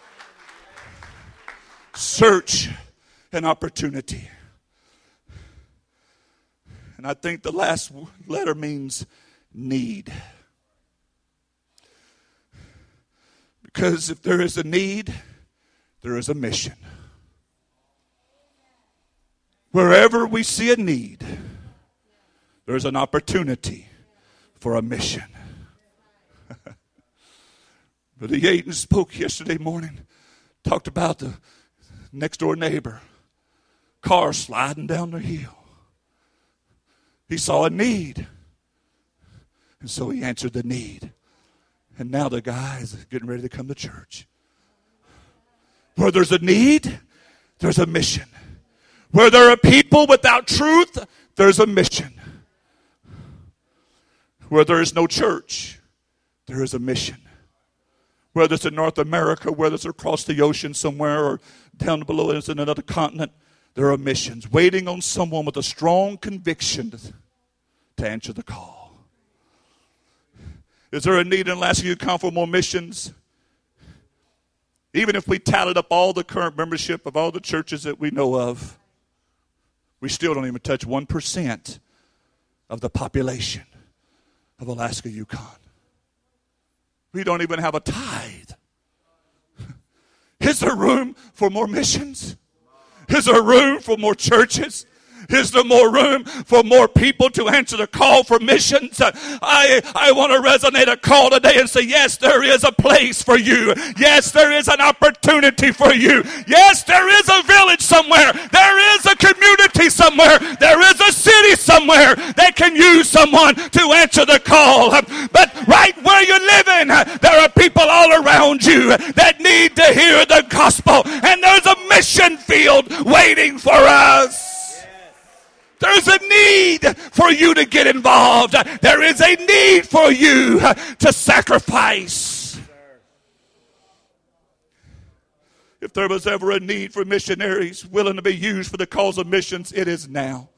C: Search an opportunity. And I think the last letter means need. Because if there is a need, there is a mission. Wherever we see a need, there's an opportunity for a mission. Brother Yaden spoke yesterday morning, talked about the next door neighbor, car sliding down the hill. He saw a need, and so he answered the need. And now the guy is getting ready to come to church. Where there's a need, there's a mission. Where there are people without truth, there's a mission. Where there is no church, there is a mission. Whether it's in North America, whether it's across the ocean somewhere, or down below it's in another continent, there are missions waiting on someone with a strong conviction to answer the call. Is there a need in Alaska Yukon for more missions? Even if we tallied up all the current membership of all the churches that we know of, we still don't even touch 1% of the population of Alaska Yukon. We don't even have a tithe. Is there room for more missions? Is there room for more churches? Is there more room for more people to answer the call for missions? I want to resonate a call today and say, yes, there is a place for you. Yes, there is an opportunity for you. Yes, there is a village somewhere. There is a community somewhere. There is a city somewhere that can use someone to answer the call. But right where you're living, there are people all around you that need to hear the gospel. And there's a mission field waiting for us. There's a need for you to get involved. There is a need for you to sacrifice. If there was ever a need for missionaries willing to be used for the cause of missions, it is now.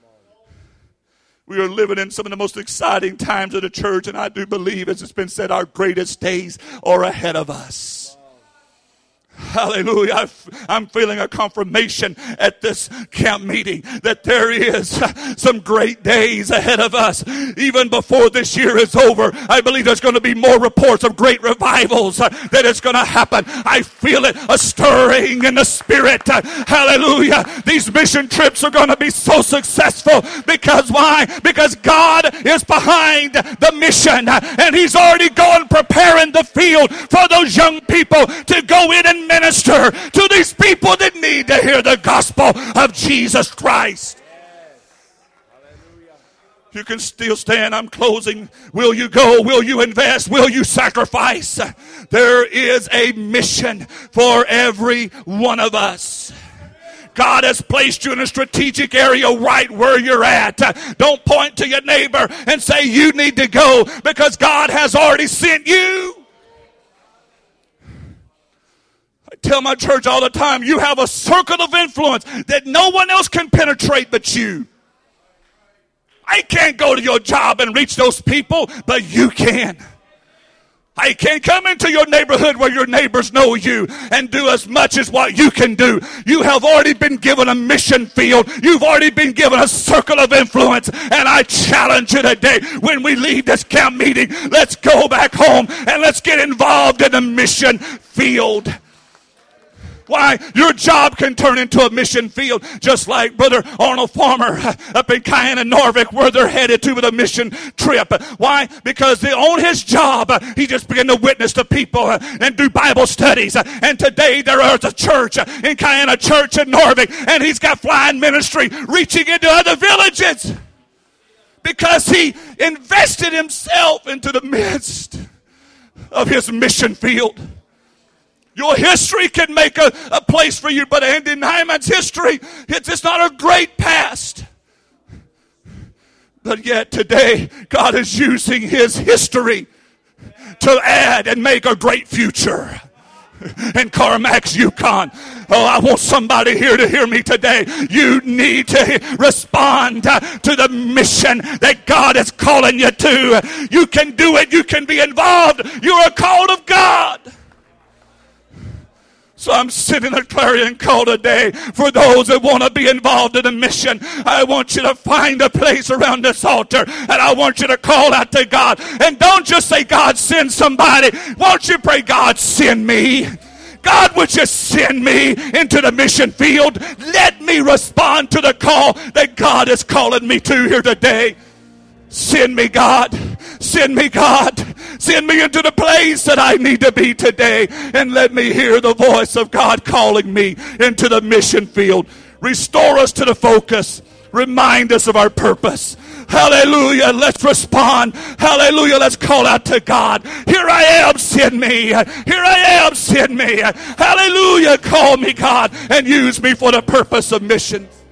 C: We are living in some of the most exciting times of the church, and I do believe, as it's been said, our greatest days are ahead of us. Hallelujah. I'm feeling a confirmation at this camp meeting that there is some great days ahead of us. Even before this year is over, I believe there's going to be more reports of great revivals that is going to happen. I feel it, a stirring in the spirit. Hallelujah. These mission trips are going to be so successful. Because why? Because God is behind the mission, and He's already going preparing the field for those young people to go in and minister to these people that need to hear the gospel of Jesus Christ. You can still stand. I'm closing. Will you go? Will you invest? Will you sacrifice? There is a mission for every one of us. God has placed you in a strategic area right where you're at. Don't point to your neighbor and say you need to go, because God has already sent you. Tell my church all the time, you have a circle of influence that no one else can penetrate but you. I can't go to your job and reach those people, but you can. I can't come into your neighborhood where your neighbors know you and do as much as what you can do. You have already been given a mission field. You've already been given a circle of influence. And I challenge you today, when we leave this camp meeting, let's go back home and let's get involved in the mission field. Why? Your job can turn into a mission field, just like Brother Arnold Farmer up in Cayenne, Norfolk, where they're headed to with a mission trip. Why? Because on his job, he just began to witness to people and do Bible studies. And today there is a church in Cayenne, a church in Norfolk, and he's got flying ministry reaching into other villages because he invested himself into the midst of his mission field. Your history can make a place for you, but Andy Nyman's history, it's not a great past. But yet today, God is using his history to add and make a great future. In Carmax, Yukon. Oh, I want somebody here to hear me today. You need to respond to the mission that God is calling you to. You can do it. You can be involved. You're a called of God. So I'm sending a clarion call today for those that want to be involved in a mission. I want you to find a place around this altar, and I want you to call out to God. And don't just say, God, send somebody. Won't you pray, God, send me? God, would you send me into the mission field? Let me respond to the call that God is calling me to here today. Send me, God. Send me, God. Send me into the place that I need to be today. And let me hear the voice of God calling me into the mission field. Restore us to the focus. Remind us of our purpose. Hallelujah. Let's respond. Hallelujah. Let's call out to God. Here I am. Send me. Here I am. Send me. Hallelujah. Call me, God, and use me for the purpose of mission.